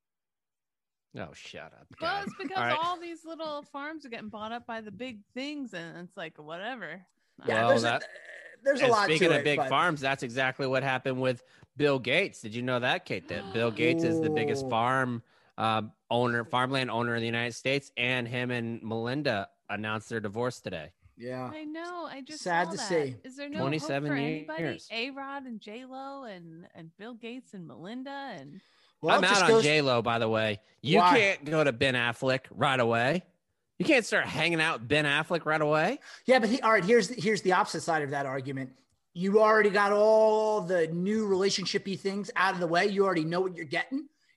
Oh, shut up. Well, guys. it's because All right. all these little farms are getting bought up by the big things, and it's like whatever. Yeah, Well, there's that- a, there's a And lot speaking to of it, big but- farms, that's exactly what happened with Bill Gates. Did you know that, Kate? That Bill Gates is the biggest Ooh. farm um, owner, farmland owner in the United States, and him and Melinda announced their divorce today. Yeah. I know. I just Sad saw to that. see. Is there no twenty-seven hope for anybody? years. A Rod and J Lo and and Bill Gates and Melinda and Well, I'm it out just on goes- J Lo, by the way. You Why? can't go to Ben Affleck right away. You can't start hanging out with Ben Affleck right away. Yeah, but he, all right, here's the, here's the opposite side of that argument. You already got all the new relationshipy things out of the way. You already know what you're getting.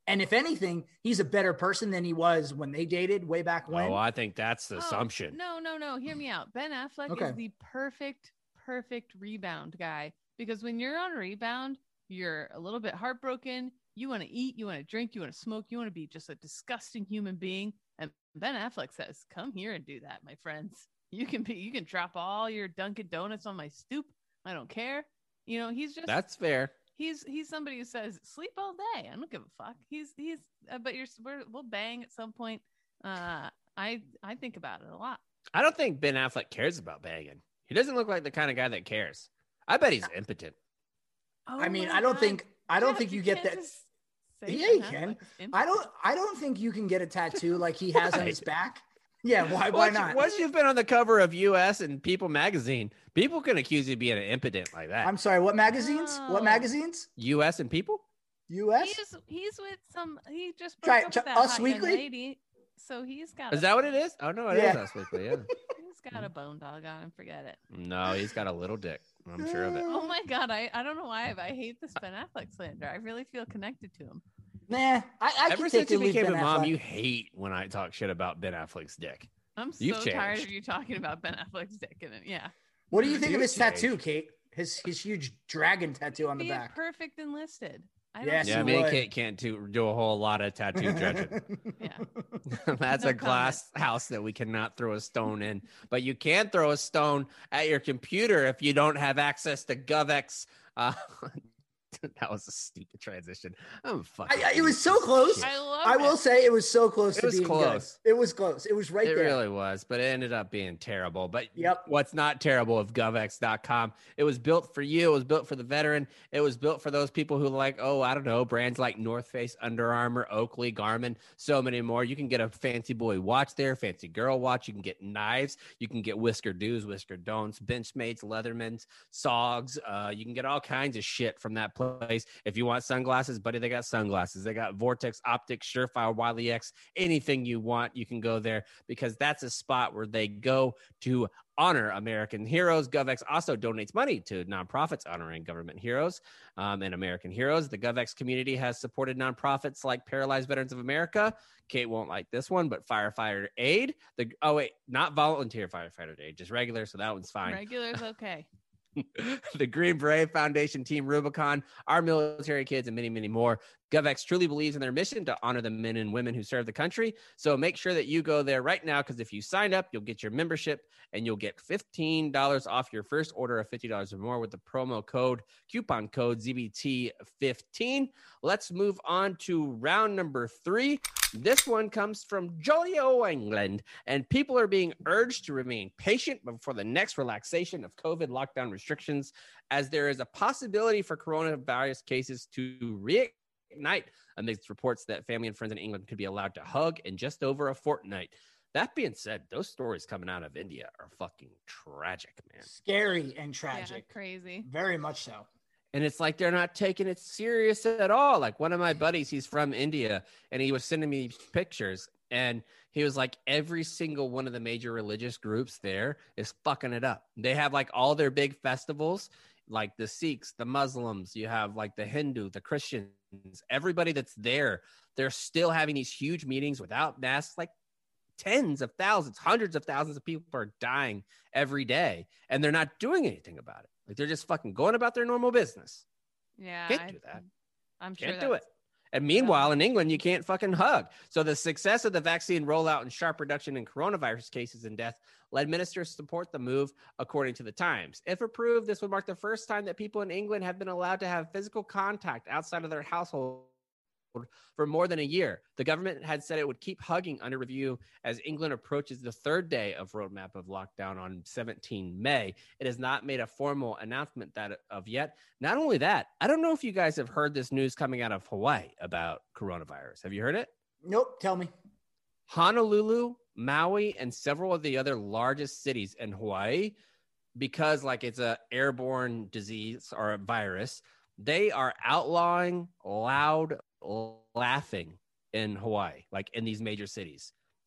And if anything, he's a better person than he was when they dated way back when. Oh, I think that's the Oh, assumption. No, no, no. Hear me out. Ben Affleck Okay. is the perfect, perfect rebound guy because when you're on a rebound, you're a little bit heartbroken. You want to eat, you want to drink, you want to smoke, you want to be just a disgusting human being. And Ben Affleck says, "Come here and do that, my friends. You can be, you can drop all your Dunkin' Donuts on my stoop. I don't care." You know, he's just That's fair. He's he's somebody who says sleep all day. I don't give a fuck. He's he's uh, but you're we're, we'll bang at some point. Uh, I I think about it a lot. I don't think Ben Affleck cares about banging. He doesn't look like the kind of guy that cares. I bet he's impotent. Oh I mean, my I don't God. think I don't Jeff, think you, get can't that. just say Yeah, Ben you can. Affleck is I don't. impotent. I don't think you can get a tattoo like he has on Why? his back. Yeah, why? Why Once, not? once you've been on the cover of U S and People magazine, people can accuse you of being an impotent like that. I'm sorry. What magazines? What No. magazines? U S and People? U S. He's he's with some. He just Try- broke up try- with that Us hot young Weekly? lady. So he's got. Is a, that what it is? Oh no, it is Yeah. Us Weekly. Yeah. He's got a bone dog on him. Forget it. No, he's got a little dick. I'm sure of it. Oh my God, I, I don't know why, but I hate this Ben Affleck slander. I really feel connected to him. Nah, I, I Ever can since take you or leave became Ben a mom, Affleck. you hate when I talk shit about Ben Affleck's dick. I'm so You've tired changed. of you talking about Ben Affleck's dick in it. Yeah. What do you think You of his changed. tattoo, Kate? His his huge dragon tattoo on the Be back. perfect enlisted. I Yes, Yeah, you me and would. Kate can't do, do a whole lot of tattoo judging. Yeah. That's No a glass house that we cannot throw a stone in, but you can throw a stone at your computer if you don't have access to GovX. Uh, that was a stupid transition. I'm fucking. I, I, it was so close. I love I will it. say it was so close It to was being close. good. It was close. It was right It there. really was, but it ended up being terrible. But Yep. what's not terrible of GovX dot com? It was built for you. It was built for the veteran. It was built for those people who like, oh, I don't know, brands like North Face, Under Armour, Oakley, Garmin, so many more. You can get a fancy boy watch there, fancy girl watch. You can get knives. You can get whisker do's, whisker don'ts, Benchmates, Leathermans, Sogs. Uh, you can get all kinds of shit from that place. If you want sunglasses, buddy, they got sunglasses. They got Vortex, Optics, Surefire, Wiley X, anything you want, you can go there because that's a spot where they go to honor American heroes. GovX also donates money to nonprofits honoring government heroes um, and American heroes. The GovX community has supported nonprofits like Paralyzed Veterans of America. Kate won't like this one, but Firefighter Aid. The oh wait, not volunteer firefighter aid, just regular. So that one's fine. Regular's okay. The Green Beret Foundation, Team Rubicon, our military kids, and many, many more. GovX truly believes in their mission to honor the men and women who serve the country. So make sure that you go there right now because if you sign up, you'll get your membership and you'll get fifteen dollars off your first order of fifty dollars or more with the promo code, coupon code Z B T fifteen. Let's move on to round number three. This one comes from jolly old England, and people are being urged to remain patient before the next relaxation of COVID lockdown restrictions, as there is a possibility for coronavirus cases to reignite amidst reports that family and friends in England could be allowed to hug in just over a fortnight. That being said, those stories coming out of India are fucking tragic, man. Scary and Yeah, tragic. crazy. Very much so. And it's like they're not taking it serious at all. Like one of my buddies, he's from India, and he was sending me pictures, and he was like, every single one of the major religious groups there is fucking it up. They have like all their big festivals, like the Sikhs, the Muslims, you have like the Hindu, the Christians, everybody that's there, they're still having these huge meetings without masks. Like tens of thousands, hundreds of thousands of people are dying every day, and they're not doing anything about it. Like they're just fucking going about their normal business. Yeah. Can't I- do that. I'm sure Can't do it. that's- And meanwhile, in England, you can't fucking hug. So the success of the vaccine rollout and sharp reduction in coronavirus cases and death led ministers to support the move, according to the Times. If approved, this would mark the first time that people in England have been allowed to have physical contact outside of their household for more than a year. The government had said it would keep hugging under review as England approaches the third day of roadmap of lockdown on seventeenth of May. It has not made a formal announcement that of yet. Not only that, I don't know if you guys have heard this news coming out of Hawaii about coronavirus. Have you heard it? Nope. Tell me. Honolulu, Maui, and several of the other largest cities in Hawaii, because like it's a airborne disease or a virus, they are outlawing loud laughing in Hawaii, like in these major cities.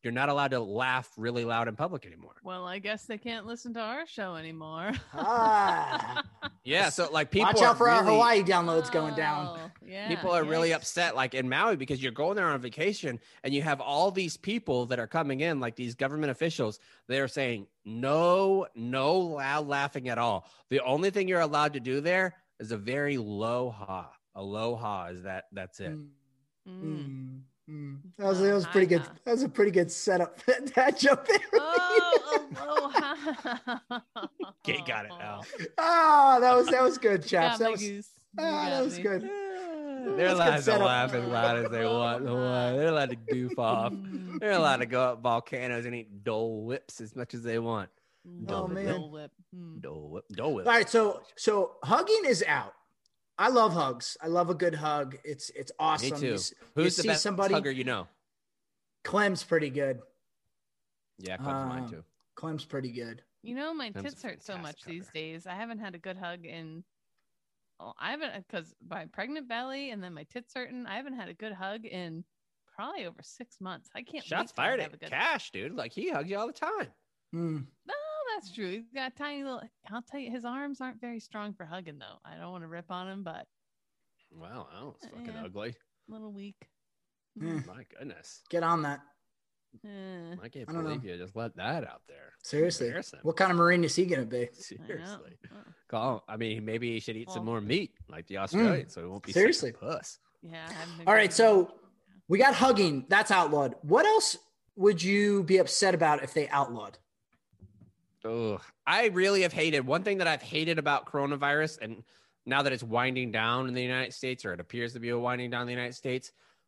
You're not allowed to laugh really loud in public anymore. Well, I guess they can't listen to our show anymore. Ah. Yeah, so like people Watch out are for our really- Hawaii downloads going down. Oh, yeah, People are really yikes. upset, like in Maui, because you're going there on vacation and you have all these people that are coming in, like these government officials. They're saying no, no loud laughing at all. The only thing you're allowed to do there is a very low ha. A low ha is that. That's it. Mm, Mm. mm, mm. That was that was pretty good. Hi-ha. That was a pretty good setup for that joke there. Oh, aloha. Kate got it now. Ah, that was that was good, chaps. Got That my was goose. You ah, got that was me. good. They're That's allowed good to setup. laugh as loud as they want. Hawaii. They're allowed to goof off. Mm. They're allowed to go up volcanoes and eat Dole Whips as much as they want. Oh, Mm, man. Dole Whip. Mm. Dole Whip. Dole Whip. All right, so so hugging is out. I love hugs. I love a good hug. It's it's awesome. Me too. You, s- Who's you the see best somebody? hugger you know? Clem's pretty good. Yeah, Clem's mine Uh, too. Clem's pretty good. You know, my Them's a tits hurt so much fantastic these hugger. days. I haven't had a good hug in. Oh, I haven't because my pregnant belly and then my tits hurting. I haven't had a good hug in probably over six months. I can't. Shots wait till I fired have at a good. Cash, dude. Like he hugs you all the time. Mm. No, that's true. He's got tiny little. I'll tell you, his arms aren't very strong for hugging though. I don't want to rip on him, but Wow, oh, it's fucking Yeah. ugly. a little weak. Hmm. My goodness. Get on that. Eh, I can't I don't believe know. you just let that out there. Seriously. Embarrassing. What kind of Marine is he gonna be? I know. Seriously. Oh, Call. I mean, maybe he should eat some Well- more meat like the Australians, so he won't be Seriously. such a puss. yeah. I haven't been All right, good. so we got hugging. That's outlawed. What else would you be upset about if they outlawed? Ugh. I really have hated one thing that I've hated about coronavirus, and now that it's winding down in the United States, or it appears to be winding down in the United States,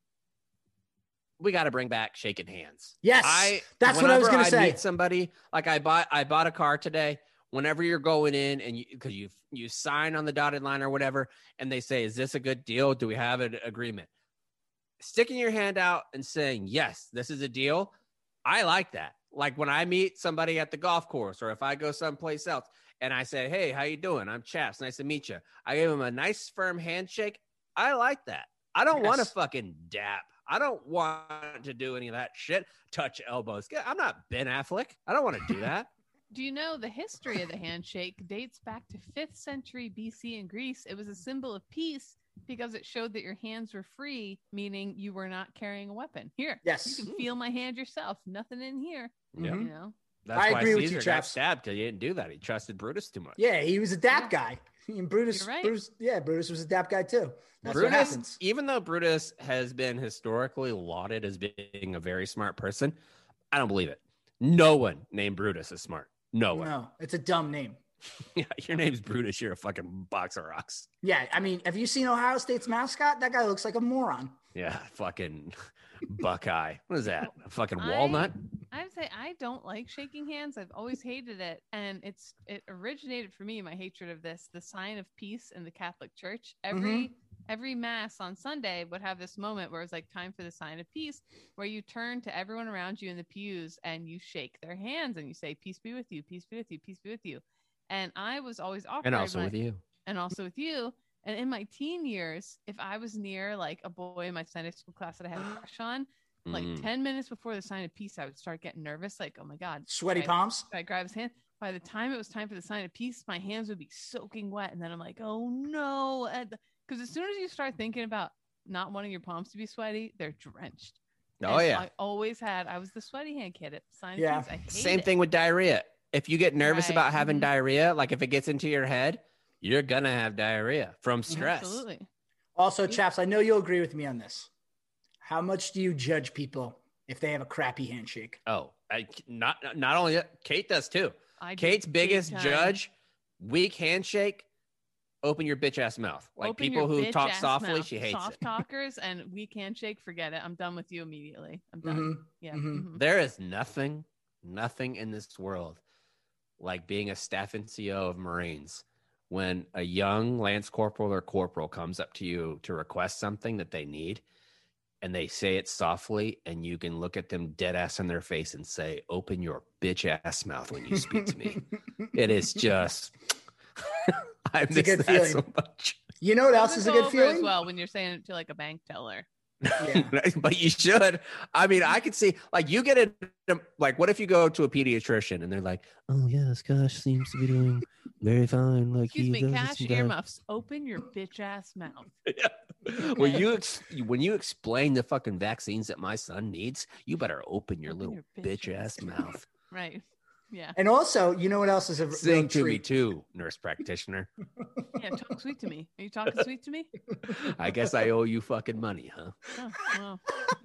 we got to bring back shaking hands. Yes, I that's what I was whenever gonna say. Meet somebody like I bought, I bought a car today. Whenever you're going in and you, because you you sign on the dotted line or whatever, and they say, "Is this a good deal? Do we have an agreement?" Sticking your hand out and saying, "Yes, this is a deal." I like that. Like when I meet somebody at the golf course, or if I go someplace else, and I say, "Hey, how you doing? I'm Chaps. Nice to meet you." I give them a nice firm handshake. I like that. I don't want to Yes. fucking dap. I don't want to do any of that shit. Touch elbows. I'm not Ben Affleck. I don't want to do that. Do you know the history of the handshake dates back to fifth century B C in Greece? It was a symbol of peace because it showed that your hands were free, meaning you were not carrying a weapon. Here, Yes. you can feel my hand yourself. Nothing in here. Yeah. Mhm. You know, That's I why agree with Caesar you, got chaps. stabbed because he didn't do that. He trusted Brutus too much. Yeah, he was a dap Yeah. guy. And Brutus, You're right. Brutus, yeah, Brutus was a dap guy too. That's what Brutus, happens. even though Brutus has been historically lauded as being a very smart person, I don't believe it. No one named Brutus is smart. No one. No, it's a dumb name. Yeah, your name's Brutus. You're a fucking box of rocks. Yeah, I mean, have you seen Ohio State's mascot? That guy looks like a moron. Yeah, fucking Buckeye. What is that? A fucking I- walnut? I would say I don't like shaking hands. I've always hated it, and it's it originated for me my hatred of this the sign of peace in the Catholic Church. Every every mass on Sunday would have this moment where it's like time for the sign of peace, where you turn to everyone around you in the pews and you shake their hands and you say, "Peace be with you, peace be with you, peace be with you." And I was always awkward, And also when with I- you. and also with you. And in my teen years, if I was near like a boy in my Sunday school class that I had a crush on, like Mm. ten minutes before the sign of peace, I would start getting nervous. Like, oh my God. Sweaty should I- palms. should I grab his hand? By the time it was time for the sign of peace, my hands would be soaking wet. And then I'm like, oh no. Because as soon as you start thinking about not wanting your palms to be sweaty, they're drenched. Oh, And yeah. I always had, I was the sweaty hand kid at the sign Yeah. of peace. I hate Same it. thing with diarrhea. If you get nervous Right. about having Mhm. diarrhea, like if it gets into your head, you're going to have diarrhea from stress. Absolutely. Also, chaps, I know you'll agree with me on this. How much do you judge people if they have a crappy handshake? Oh, I, not not only that, Kate does too. I do Kate's big biggest time. judge, weak handshake, open your bitch ass mouth. Like Open people your who talk bitch-ass softly, mouth. she hates Soft it. talkers and weak handshake, forget it. I'm done with you immediately. I'm done. Mhm. Yeah. Mhm. mhm. There is nothing, nothing in this world like being a staff N C O of Marines when a young Lance Corporal or Corporal comes up to you to request something that they need and they say it softly and you can look at them dead ass in their face and say, open your bitch ass mouth when you speak to me. It is just, I It's a miss good that feeling. so much. You know what else Doesn't is a go good over as feeling? well when you're saying it to like a bank teller. Yeah. But you should. I mean, I could see like you get it. Like, what if you go to a pediatrician and they're like, "Oh yes, Cash seems to be doing very fine." Like, Excuse he me, does Cash this and that." earmuffs. Open your bitch ass mouth. When you ex- when you explain the fucking vaccines that my son needs, you better open your Open little your bitch bitch ass mouth. Right. Yeah. And also, you know what else is a Sing real to me treat? too, nurse practitioner. Yeah. Talk sweet to me. Are you talking sweet to me? I guess I owe you fucking money, huh? Oh, well.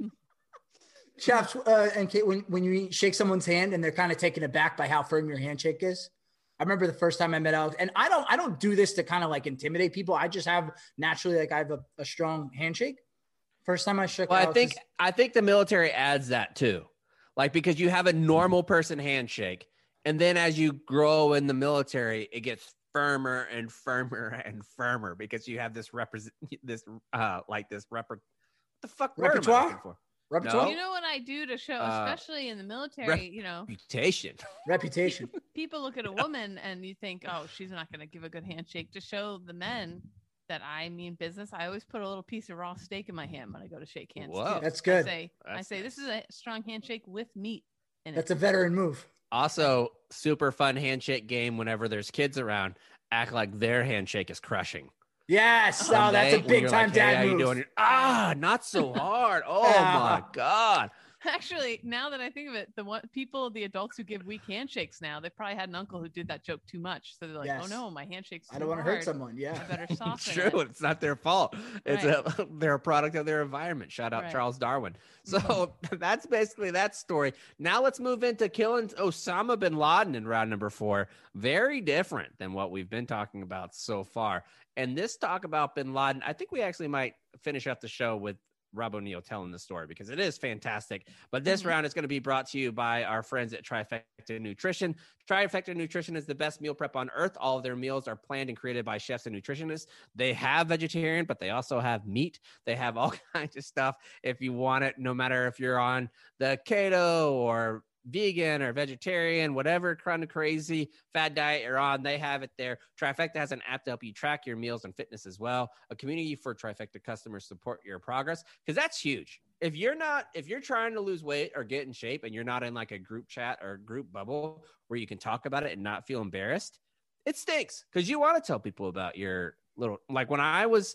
Chaps, uh, and Kate, when, when you shake someone's hand and they're kind of taken aback by how firm your handshake is. I remember the first time I met Alex, and I don't, I don't do this to kind of like intimidate people. I just have naturally, like I have a, a strong handshake. First time I shook. Well, I Alex's- think I think the military adds that too, like because you have a normal person handshake, and then as you grow in the military, it gets firmer and firmer and firmer because you have this represent this uh like this rep. What the fuck word am I Repertoire? looking for? repertoire, No. You know what I do to show, Uh, especially in the military, rep- you know, Reputation. reputation. people look at a woman and you think, oh, she's not going to give a good handshake. To show the men that I mean business, I always put a little piece of raw steak in my hand when I go to shake hands. Whoa. too. That's good. I say, I That's say, this is a strong handshake with meat in That's it. a veteran move. Also, super fun handshake game whenever there's kids around. Act like their handshake is crushing. Yes. When Oh, that's they- a when big you're time like, "Hey, dad how you move. doing?" Ah, not so hard. Oh Yeah. my god. Actually, now that I think of it, the one people, the adults who give weak handshakes now, they probably had an uncle who did that joke too much. So they're like, Yes. oh no, my handshake's I don't want to hurt someone. I Yeah. better It's soften true. it. It's not their fault. It's Right. a they're a product of their environment. Shout out Right. Charles Darwin. So Mm-hmm. that's basically that story. Now let's move into killing Osama bin Laden in round number four. Very different than what we've been talking about so far. And this talk about bin Laden, I think we actually might finish up the show with Rob O'Neill telling the story because it is fantastic. But this Mhm. round is going to be brought to you by our friends at Trifecta Nutrition. Trifecta Nutrition is the best meal prep on earth. All of their meals are planned and created by chefs and nutritionists. They have vegetarian, but they also have meat. They have all kinds of stuff if you want it, no matter if you're on the keto or vegan or vegetarian, whatever kind of crazy fad diet you're on, they have it there. Trifecta has an app to help you track your meals and fitness as well. A community for Trifecta customers support your progress because that's huge. If you're not, if you're trying to lose weight or get in shape and you're not in like a group chat or group bubble where you can talk about it and not feel embarrassed, it stinks because you want to tell people about your little, like when I was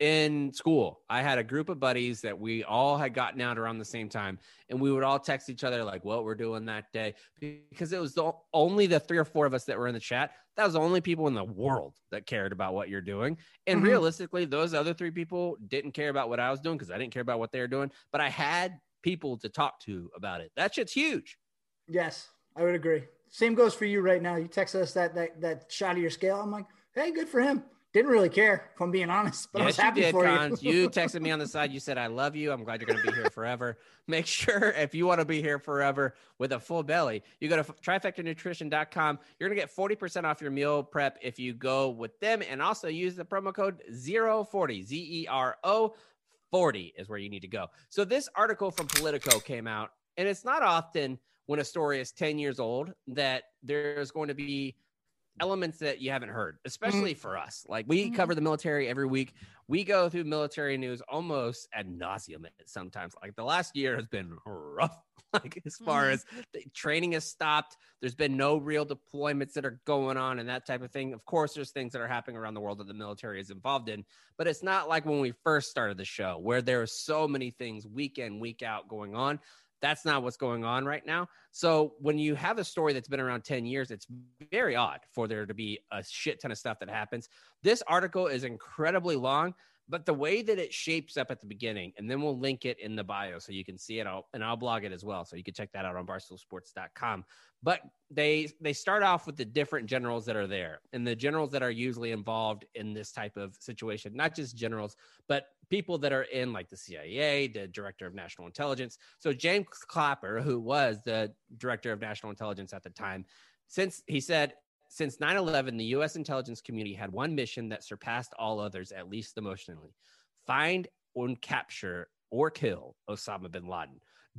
in school, I had a group of buddies that we all had gotten out around the same time, and we would all text each other like what we're doing that day because it was the, only the three or four of us that were in the chat. That was the only people in the world that cared about what you're doing. And Mhm. realistically, those other three people didn't care about what I was doing because I didn't care about what they were doing, but I had people to talk to about it. That shit's huge. Yes, I would agree. Same goes for you right now. You text us that that that shot of your scale. I'm like, hey, good for him. Didn't really care, if I'm being honest, but I was Yes, you happy did, for Cons. you. You texted me on the side. You said, I love you. I'm glad you're going to be here forever. Make sure if you want to be here forever with a full belly, you go to trifecta nutrition dot com. You're going to get forty percent off your meal prep if you go with them. And also use the promo code zero forty, Z E R O forty is where you need to go. So this article from Politico came out, and it's not often when a story is ten years old that there's going to be elements that you haven't heard, especially for us. Like we Mhm. cover the military every week. We go through military news almost ad nauseum sometimes. Like the last year has been rough. Like as far Mhm. as the training has stopped, there's been no real deployments that are going on and that type of thing. Of course, there's things that are happening around the world that the military is involved in, but it's not like when we first started the show where there are so many things week in, week out going on. That's not what's going on right now. So when you have a story that's been around ten years, it's very odd for there to be a shit ton of stuff that happens. This article is incredibly long, but the way that it shapes up at the beginning, and then we'll link it in the bio so you can see it all, and I'll blog it as well. So you can check that out on barstool sports dot com. But they they start off with the different generals that are there and the generals that are usually involved in this type of situation, not just generals, but people that are in like the C I A, the director of national intelligence. So James Clapper, who was the director of national intelligence at the time, since he said, since nine eleven, the U S intelligence community had one mission that surpassed all others, at least emotionally: find and capture or kill Osama bin Laden.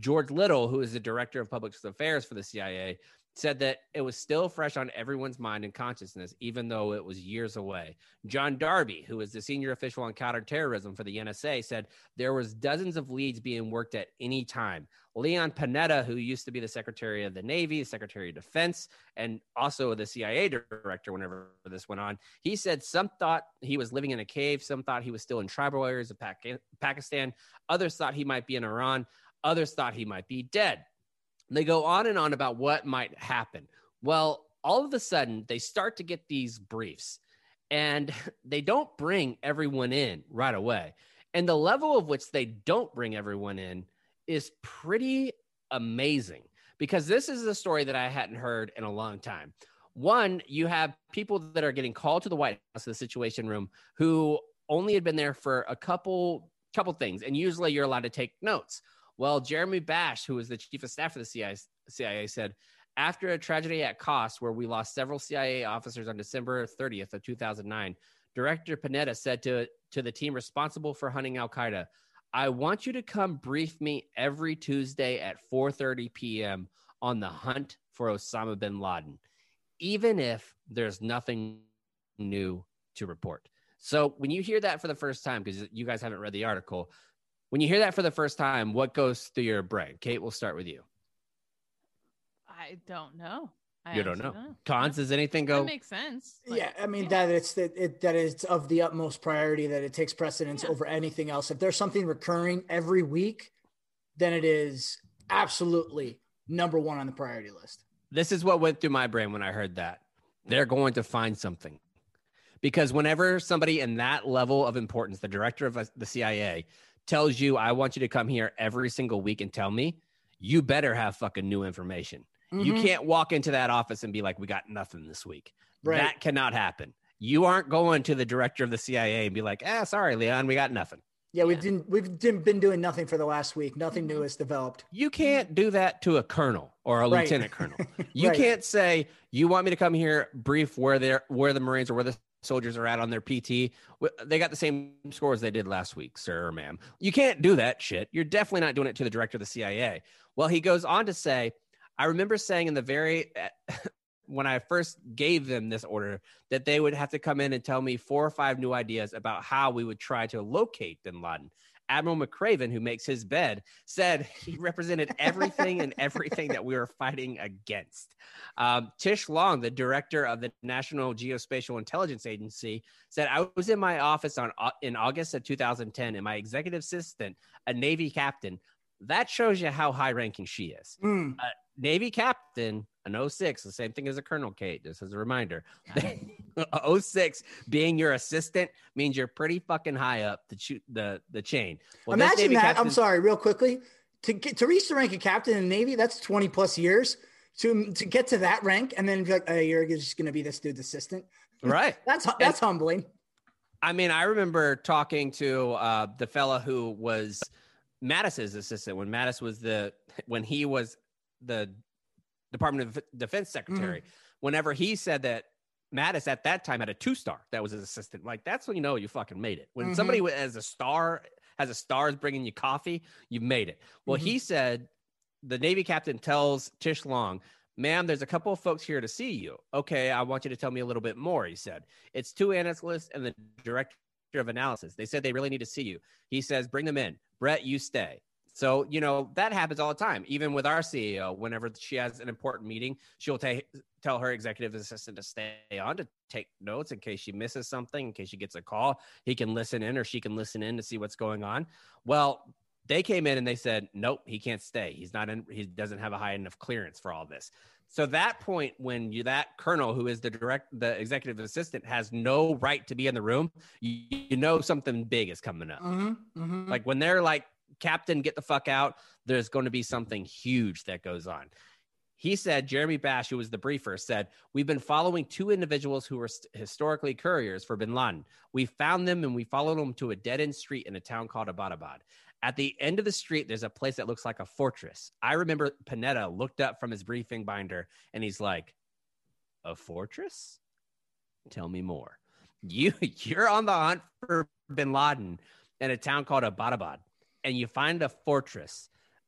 George Little, who is the director of public affairs for the C I A, said that it was still fresh on everyone's mind and consciousness, even though it was years away. John Darby, who is the senior official on counterterrorism for the N S A, said there was dozens of leads being worked at any time. Leon Panetta, who used to be the Secretary of the Navy, Secretary of Defense, and also the C I A director whenever this went on, he said some thought he was living in a cave, some thought he was still in tribal areas of Pakistan, others thought he might be in Iran, others thought he might be dead. They go on and on about what might happen. Well, all of a sudden, they start to get these briefs, and they don't bring everyone in right away. And the level of which they don't bring everyone in is pretty amazing, because this is a story that I hadn't heard in a long time. One, you have people that are getting called to the White House, the Situation Room, who only had been there for a couple, couple things, and usually you're allowed to take notes. Well, Jeremy Bash, who was the chief of staff for the C I A, said, after a tragedy at Kos, where we lost several C I A officers on December thirtieth of two thousand nine, Director Panetta said to, to the team responsible for hunting al-Qaeda, I want you to come brief me every Tuesday at four thirty p.m. on the hunt for Osama bin Laden, even if there's nothing new to report. So when you hear that for the first time, because you guys haven't read the article, when you hear that for the first time, what goes through your brain? Kate, we'll start with you. I don't know. I you don't know. know. Cons, does anything go? That makes sense. Like, yeah, I mean, yeah. that it's that it that it's of the utmost priority, that it takes precedence Yeah. over anything else. If there's something recurring every week, then it is absolutely number one on the priority list. This is what went through my brain when I heard that. They're going to find something. Because whenever somebody in that level of importance, the director of the C I A, tells you, I want you to come here every single week and tell me, you better have fucking new information. Mm-hmm. You can't walk into that office and be like, we got nothing this week. Right. That cannot happen. You aren't going to the director of the C I A and be like, ah, sorry, Leon, we got nothing. Yeah, we've been, we've been doing nothing for the last week. Nothing new has developed. You can't do that to a colonel or a right. lieutenant colonel. You right. can't say, you want me to come here, brief where they're, where the Marines or where the soldiers are at on their P T. They got the same scores they did last week, sir or ma'am. You can't do that shit. You're definitely not doing it to the director of the C I A. Well, he goes on to say, I remember saying in the very, when I first gave them this order, that they would have to come in and tell me four or five new ideas about how we would try to locate bin Laden. Admiral McCraven, who makes his bed, said he represented everything and everything that we were fighting against. Um, Tish Long, the director of the National Geospatial Intelligence Agency, said, I was in my office on in August of two thousand ten, and my executive assistant, a Navy captain, that shows you how high-ranking she is. Mm. Uh, Navy captain, an oh six, the same thing as a colonel, Kate, just as a reminder. oh six being your assistant means you're pretty fucking high up the ch- the the chain. Well, imagine that. Captain- I'm sorry, real quickly. To get to reach the rank of captain in the Navy, that's twenty plus years. To to get to that rank and then be like, hey, you're just going to be this dude's assistant. Right. that's that's and, humbling. I mean, I remember talking to uh, the fella who was Mattis's assistant when Mattis was the when he was the Department of Defense secretary. Mm-hmm. Whenever he said that Mattis at that time had a two-star that was his assistant, like that's when you know you fucking made it. When mm-hmm. somebody has a star, has a star is bringing you coffee, you've made it. Well, mm-hmm. he said the Navy captain tells Tish Long, ma'am, there's a couple of folks here to see you. Okay, I want you to tell me a little bit more, he said. It's two analysts and the director of analysis. They said they really need to see you. He says, bring them in. Brett, you stay. So, you know, that happens all the time. Even with our C E O, whenever she has an important meeting, she'll ta- tell her executive assistant to stay on to take notes in case she misses something, in case she gets a call. He can listen in or she can listen in to see what's going on. Well, they came in and they said, nope, he can't stay. He's not in, he doesn't have a high enough clearance for all this. So that point, when you, that colonel who is the direct, the executive assistant has no right to be in the room, you, you know, something big is coming up. Mm-hmm, mm-hmm. Like when they're like, Captain, get the fuck out, there's going to be something huge that goes on. He said, Jeremy Bash, who was the briefer, said, we've been following two individuals who were st- historically couriers for bin Laden. We found them and we followed them to a dead-end street in a town called Abbottabad. At the end of the street, there's a place that looks like a fortress. I remember Panetta looked up from his briefing binder and he's like, a fortress? Tell me more. You, you're on the hunt for bin Laden in a town called Abbottabad, and you find a fortress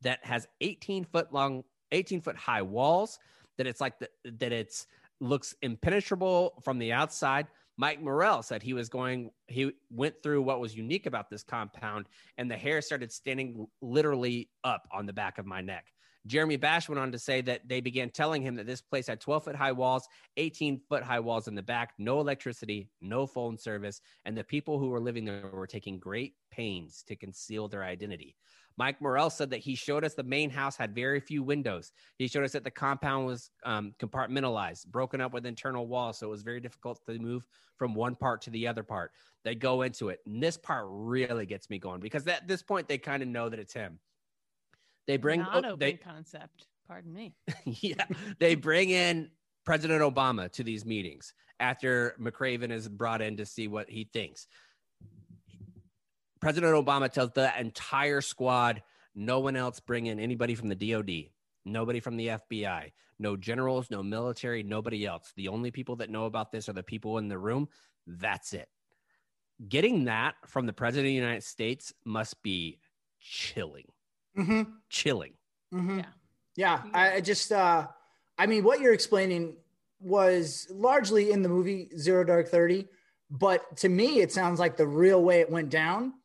that has eighteen foot long, eighteen foot high walls, that it's like the, that it's looks impenetrable from the outside. Mike Morrell said he was going, he went through what was unique about this compound, and the hair started standing literally up on the back of my neck. Jeremy Bash went on to say that they began telling him that this place had twelve foot high walls, eighteen foot high walls in the back, no electricity, no phone service, and the people who were living there were taking great pains to conceal their identity. Mike Morrell said that he showed us the main house had very few windows. He showed us that the compound was um, compartmentalized, broken up with internal walls, so it was very difficult to move from one part to the other part. They go into it, and this part really gets me going because at this point they kind of know that it's him. They bring Not oh, open they, concept. Pardon me. yeah, they bring in President Obama to these meetings after McRaven is brought in to see what he thinks. President Obama tells the entire squad, no one else bring in anybody from the D O D, nobody from the F B I, no generals, no military, nobody else. The only people that know about this are the people in the room. That's it. Getting that from the President of the United States must be chilling. Mm-hmm. Chilling. Mm-hmm. Yeah. Yeah. I, I just, uh, I mean, what you're explaining was largely in the movie Zero Dark thirty, but to me, it sounds like the real way it went down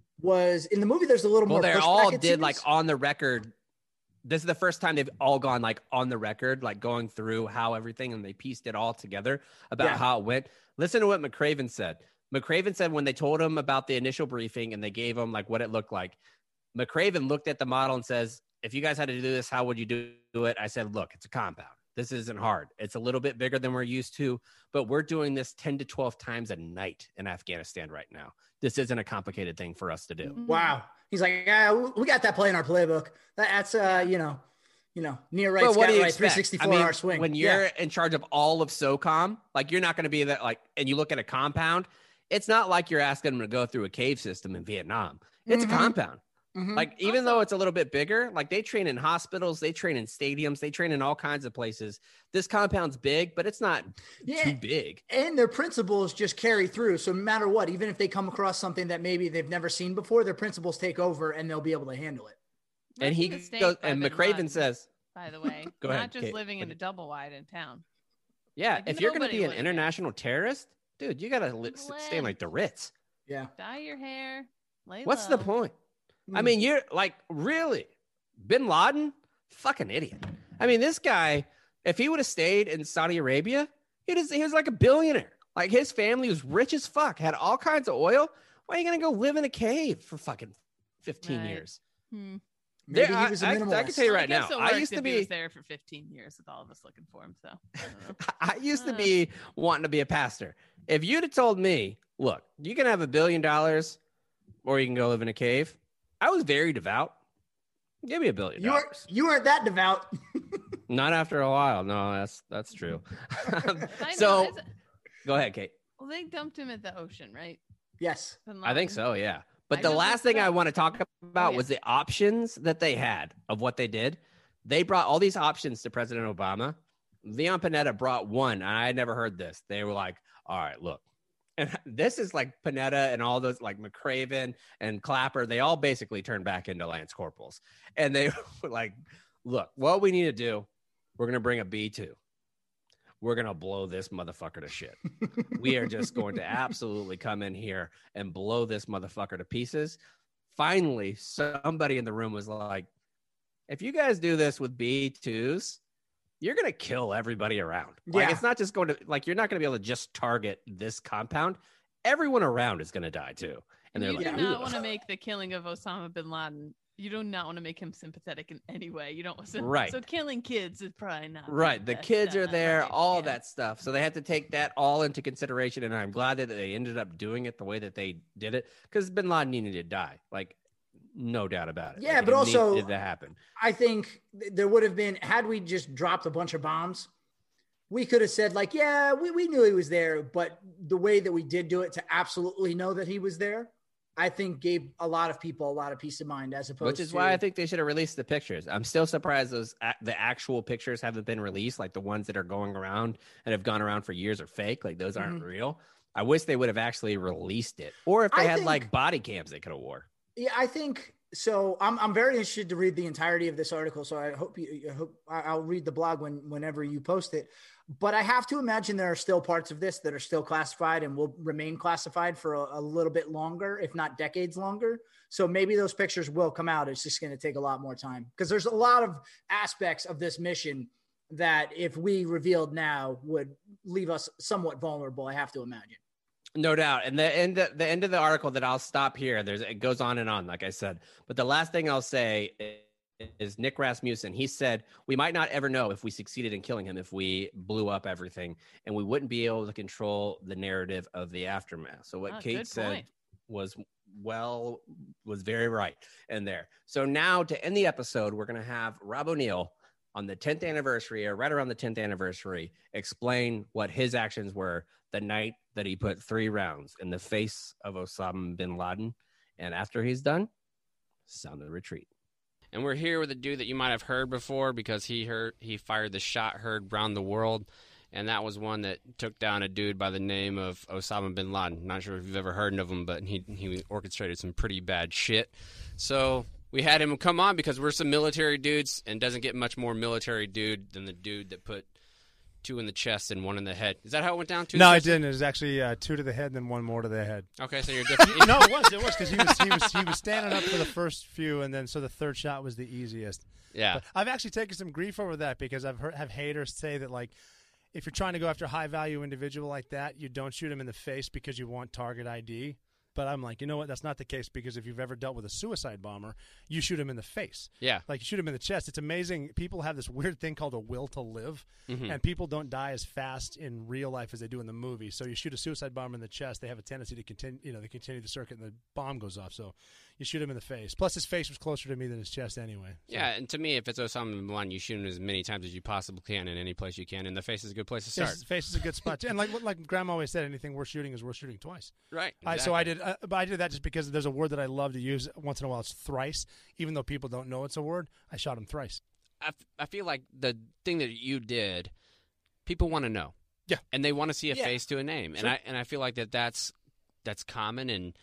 was in the movie. There's a little Well, more. they pushback, all it did seems. like on the record. This is the first time they've all gone like on the record, like going through how everything, and they pieced it all together about Yeah. how it went. Listen to what McRaven said. McRaven said when they told him about the initial briefing and they gave him like what it looked like, McRaven looked at the model and says, if you guys had to do this, how would you do it? I said, look, it's a compound. This isn't hard. It's a little bit bigger than we're used to, but we're doing this ten to twelve times a night in Afghanistan right now. This isn't a complicated thing for us to do. Wow. He's like, yeah, we got that play in our playbook. That's, uh, you know, you know, near right, But what do scat you right, expect? three sixty-four I mean, hour swing. when you're Yeah. in charge of all of SOCOM, like you're not going to be that like, and you look at a compound, it's not like you're asking them to go through a cave system in Vietnam. It's Mhm. a compound. Mhm. Like, even Also- though it's a little bit bigger, like they train in hospitals, they train in stadiums, they train in all kinds of places. This compound's big, but it's not Yeah. too big. And their principles just carry through. So no matter what, even if they come across something that maybe they've never seen before, their principles take over and they'll be able to handle it. And Rookie he mistake goes, by and Bin McRaven Laden, says, by the way, Go not ahead, just Kate. living in a double wide in town. yeah, Like, if you're going to nobody be an was there. international terrorist, dude, you got to li- Blend. stay in like the Ritz. Yeah. Dye your hair. Lay What's the low. point? I Mm. mean, you're like, really? Bin Laden? Fucking idiot. I mean, this guy, if he would have stayed in Saudi Arabia, he was, he was like a billionaire. Like his family was rich as fuck, had all kinds of oil. Why are you going to go live in a cave for fucking fifteen Right. years? Hmm. Maybe There- he was a I- I- I minimalist. can tell you Well, right guess now, it I worked used to if he be- was there for fifteen years with all of us looking for him. So I don't know. I used to Uh. be wanting to be a pastor. If you'd have told me, look, you can have a billion dollars or you can go live in a cave, I was very devout. Give me a billion You, were, dollars. you weren't that devout. Not after a while. No, that's that's true. I know, so it's- go ahead, Kate. well, they dumped him at the ocean, right? Yes. Bin I think Laden. so, yeah. But I the just last looked thing it I up. want to talk about yeah. was the options that they had of what they did. They brought all these options to President Obama. Leon Panetta brought one, and I had never heard this. They were like, all right, look. And this is like Panetta and all those like McRaven and Clapper. They all basically turned back into Lance Corporals. And they were like, look, what we need to do, we're going to bring a B two. We're going to blow this motherfucker to shit. We are just going to absolutely come in here and blow this motherfucker to pieces. Finally, somebody in the room was like, if you guys do this with B twos, you're going to kill everybody around. Like, Yeah. it's not just going to, like, you're not going to be able to just target this compound. Everyone around is going to die too. And they're you like, do not "Ugh." want to make the killing of Osama bin Laden. You do not want to make him sympathetic in any way. You don't. So, Right. So killing kids is probably not Right. The best, kids are uh, there, right, all yeah. that stuff. So they had to take that all into consideration. And I'm glad that they ended up doing it the way that they did it because bin Laden needed to die. Like, no doubt about it. Yeah, Like, but it also- needed to happen. I think th- there would have been, had we just dropped a bunch of bombs, we could have said, like, yeah, we, we knew he was there. But the way that we did do it to absolutely know that he was there, I think gave a lot of people a lot of peace of mind as opposed Which is to. why I think they should have released the pictures. I'm still surprised those a- the actual pictures haven't been released. Like the ones that are going around and have gone around for years are fake. Like those aren't Mhm. real. I wish they would have actually released it. Or if they I had think- like body cams they could have wore. Yeah, I think so I'm I'm very interested to read the entirety of this article. So I hope you I hope I'll read the blog when whenever you post it. But I have to imagine there are still parts of this that are still classified and will remain classified for a, a little bit longer, if not decades longer. So maybe those pictures will come out. It's just going to take a lot more time because there's a lot of aspects of this mission that if we revealed now would leave us somewhat vulnerable, I have to imagine. No doubt. And the end, the end of the article that I'll stop here, there's, it goes on and on, like I said. But the last thing I'll say is Nick Rasmussen. He said, we might not ever know if we succeeded in killing him, if we blew up everything, and we wouldn't be able to control the narrative of the aftermath. So what Oh, Kate good said point. was well, was very right in there. So now to end the episode, we're going to have Rob O'Neill on the tenth anniversary, or right around the tenth anniversary, explain what his actions were the night that he put three rounds in the face of Osama bin Laden. And after he's done, sound of the retreat. And we're here with a dude that you might have heard before because he heard he fired the shot heard around the world, and that was one that took down a dude by the name of Osama bin Laden. Not sure if you've ever heard of him, but he he orchestrated some pretty bad shit. So we had him come on because we're some military dudes, and doesn't get much more military dude than the dude that put two in the chest and one in the head. Is that how it went down? Two No, in the it chest? didn't. It was actually uh, two to the head and then one more to the head. Okay, so you're different. No, it was. It was because he was, he, was, he was standing up for the first few, and then so the third shot was the easiest. Yeah. But I've actually taken some grief over that because I've heard have haters say that, like, if you're trying to go after a high-value individual like that, you don't shoot him in the face because you want target I D. But I'm like, you know what? That's not the case because if you've ever dealt with a suicide bomber, you shoot him in the face. Yeah. Like, you shoot him in the chest. It's amazing. People have this weird thing called a will to live, Mhm. and people don't die as fast in real life as they do in the movie. So you shoot a suicide bomber in the chest, they have a tendency to continue, you know, they continue the circuit, and the bomb goes off. So you shoot him in the face. Plus, his face was closer to me than his chest anyway. So. Yeah, and to me, if it's Osama bin Laden, you shoot him as many times as you possibly can in any place you can, and the face is a good place to start. Yes, face is a good spot. Too. And like like Grandma always said, anything worth shooting is worth shooting twice. Right. I, so exactly. I did, uh, but I did that just because there's a word that I love to use once in a while. It's thrice, even though people don't know it's a word. I shot him thrice. I, f- I feel like the thing that you did, people want to know. Yeah. And they want to see a Yeah. face to a name. Sure. And I and I feel like that that's that's common, and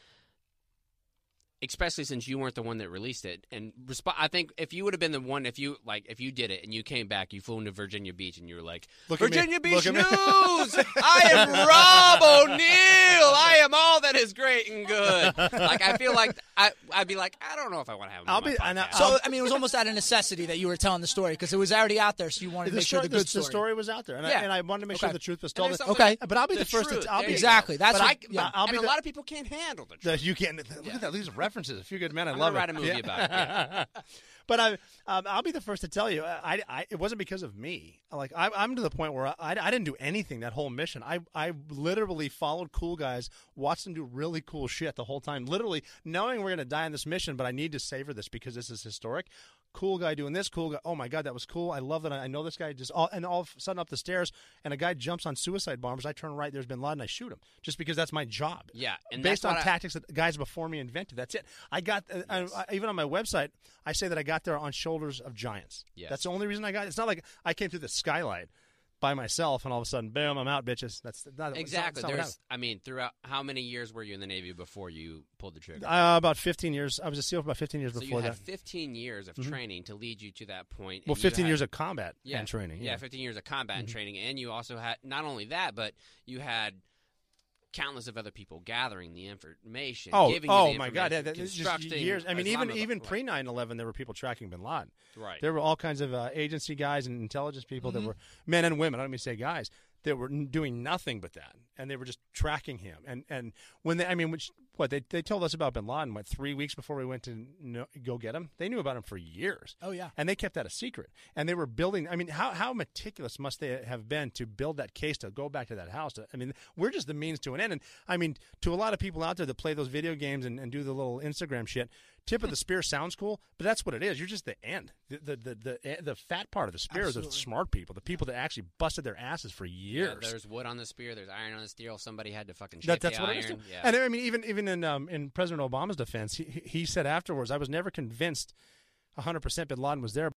especially since you weren't the one that released it. And resp- I think if you would have been the one, if you like, if you did it and you came back, you flew into Virginia Beach and you were like, Look at me. Virginia Beach Look at me." News! I am Rob O'Neill! I am all that is great and good. Like, I feel like I, I'd be like, I don't know if I want to have him I'll on my be- and I- podcast. So, I mean, it was almost out of necessity that you were telling the story because it was already out there, so you wanted to The make sure story, the good the, the story. story was out there, and, Yeah. I, and I wanted to make sure Okay. the truth was And told. there's But something- Okay. but I'll be the, the first. truth. To, I'll There be you Exactly. That's but what, I, yeah. but- I'll and be a the- lot of people can't handle the truth. The- you can't look at that. These references. A few good men. I I'm love gonna it. write a movie about it, yeah. But I, um, I'll be the first to tell you, I, I, it wasn't because of me. Like I, I'm to the point where I, I, I didn't do anything that whole mission. I, I literally followed cool guys, watched them do really cool shit the whole time. Literally knowing we're gonna die on this mission, but I need to savor this because this is historic. Cool guy doing this. Cool guy. Oh my god, that was cool. I love that. I know this guy. Just all and all of a sudden up the stairs, and a guy jumps on suicide bombers. I turn right. There's Bin Laden. I shoot him just because that's my job. Yeah, and based that's on what I- tactics that guys before me invented. That's it. I got uh, Yes. I, I, even on my website. I say that I got there on shoulders of giants. Yes. That's the only reason I got. It's not like I came through the skylight by myself and all of a sudden, boom, I'm out, bitches. That's not Exactly. That's not, that's not what There's, I mean, throughout how many years were you in the Navy before you pulled the trigger? happened. Uh, about fifteen years. I was a SEAL for about fifteen years so you before had that. fifteen years of Mhm. training to lead you to that point. Well, and you fifteen had- years of combat yeah, and training. Yeah, Yeah. fifteen years of combat and Mhm. training, and you also had not only that, but you had countless of other people gathering the information. Oh, giving you oh the my God! Yeah, information, that, it's just constructing years. I mean, even Islamabad- even like, pre nine eleven, there were people tracking Bin Laden. right. There were all kinds of uh, agency guys and intelligence people Mm-hmm. that were men and women. I don't mean to say guys that were n- doing nothing but that, and they were just tracking him. And and when they, I mean, which what they they told us about Bin Laden what three weeks before we went to know, go get him. They knew about him for years. Oh, yeah. And they kept that a secret. And they were building. I mean, how how meticulous must they have been to build that case to go back to that house? I mean, we're just the means to an end. And I mean, to a lot of people out there that play those video games and, and do the little Instagram shit, tip of the spear sounds cool, but that's what it is. You're just the end. The the the the, the fat part of the spear is the Absolutely. smart people, the people that actually busted their asses for Yeah, years. there's wood on the spear. There's iron on the steel. Somebody had to fucking shape That, that's the what iron. it is. too. Yeah. And I mean, even even in um, in President Obama's defense, he he he said afterwards, I was never convinced one hundred percent Bin Laden was there.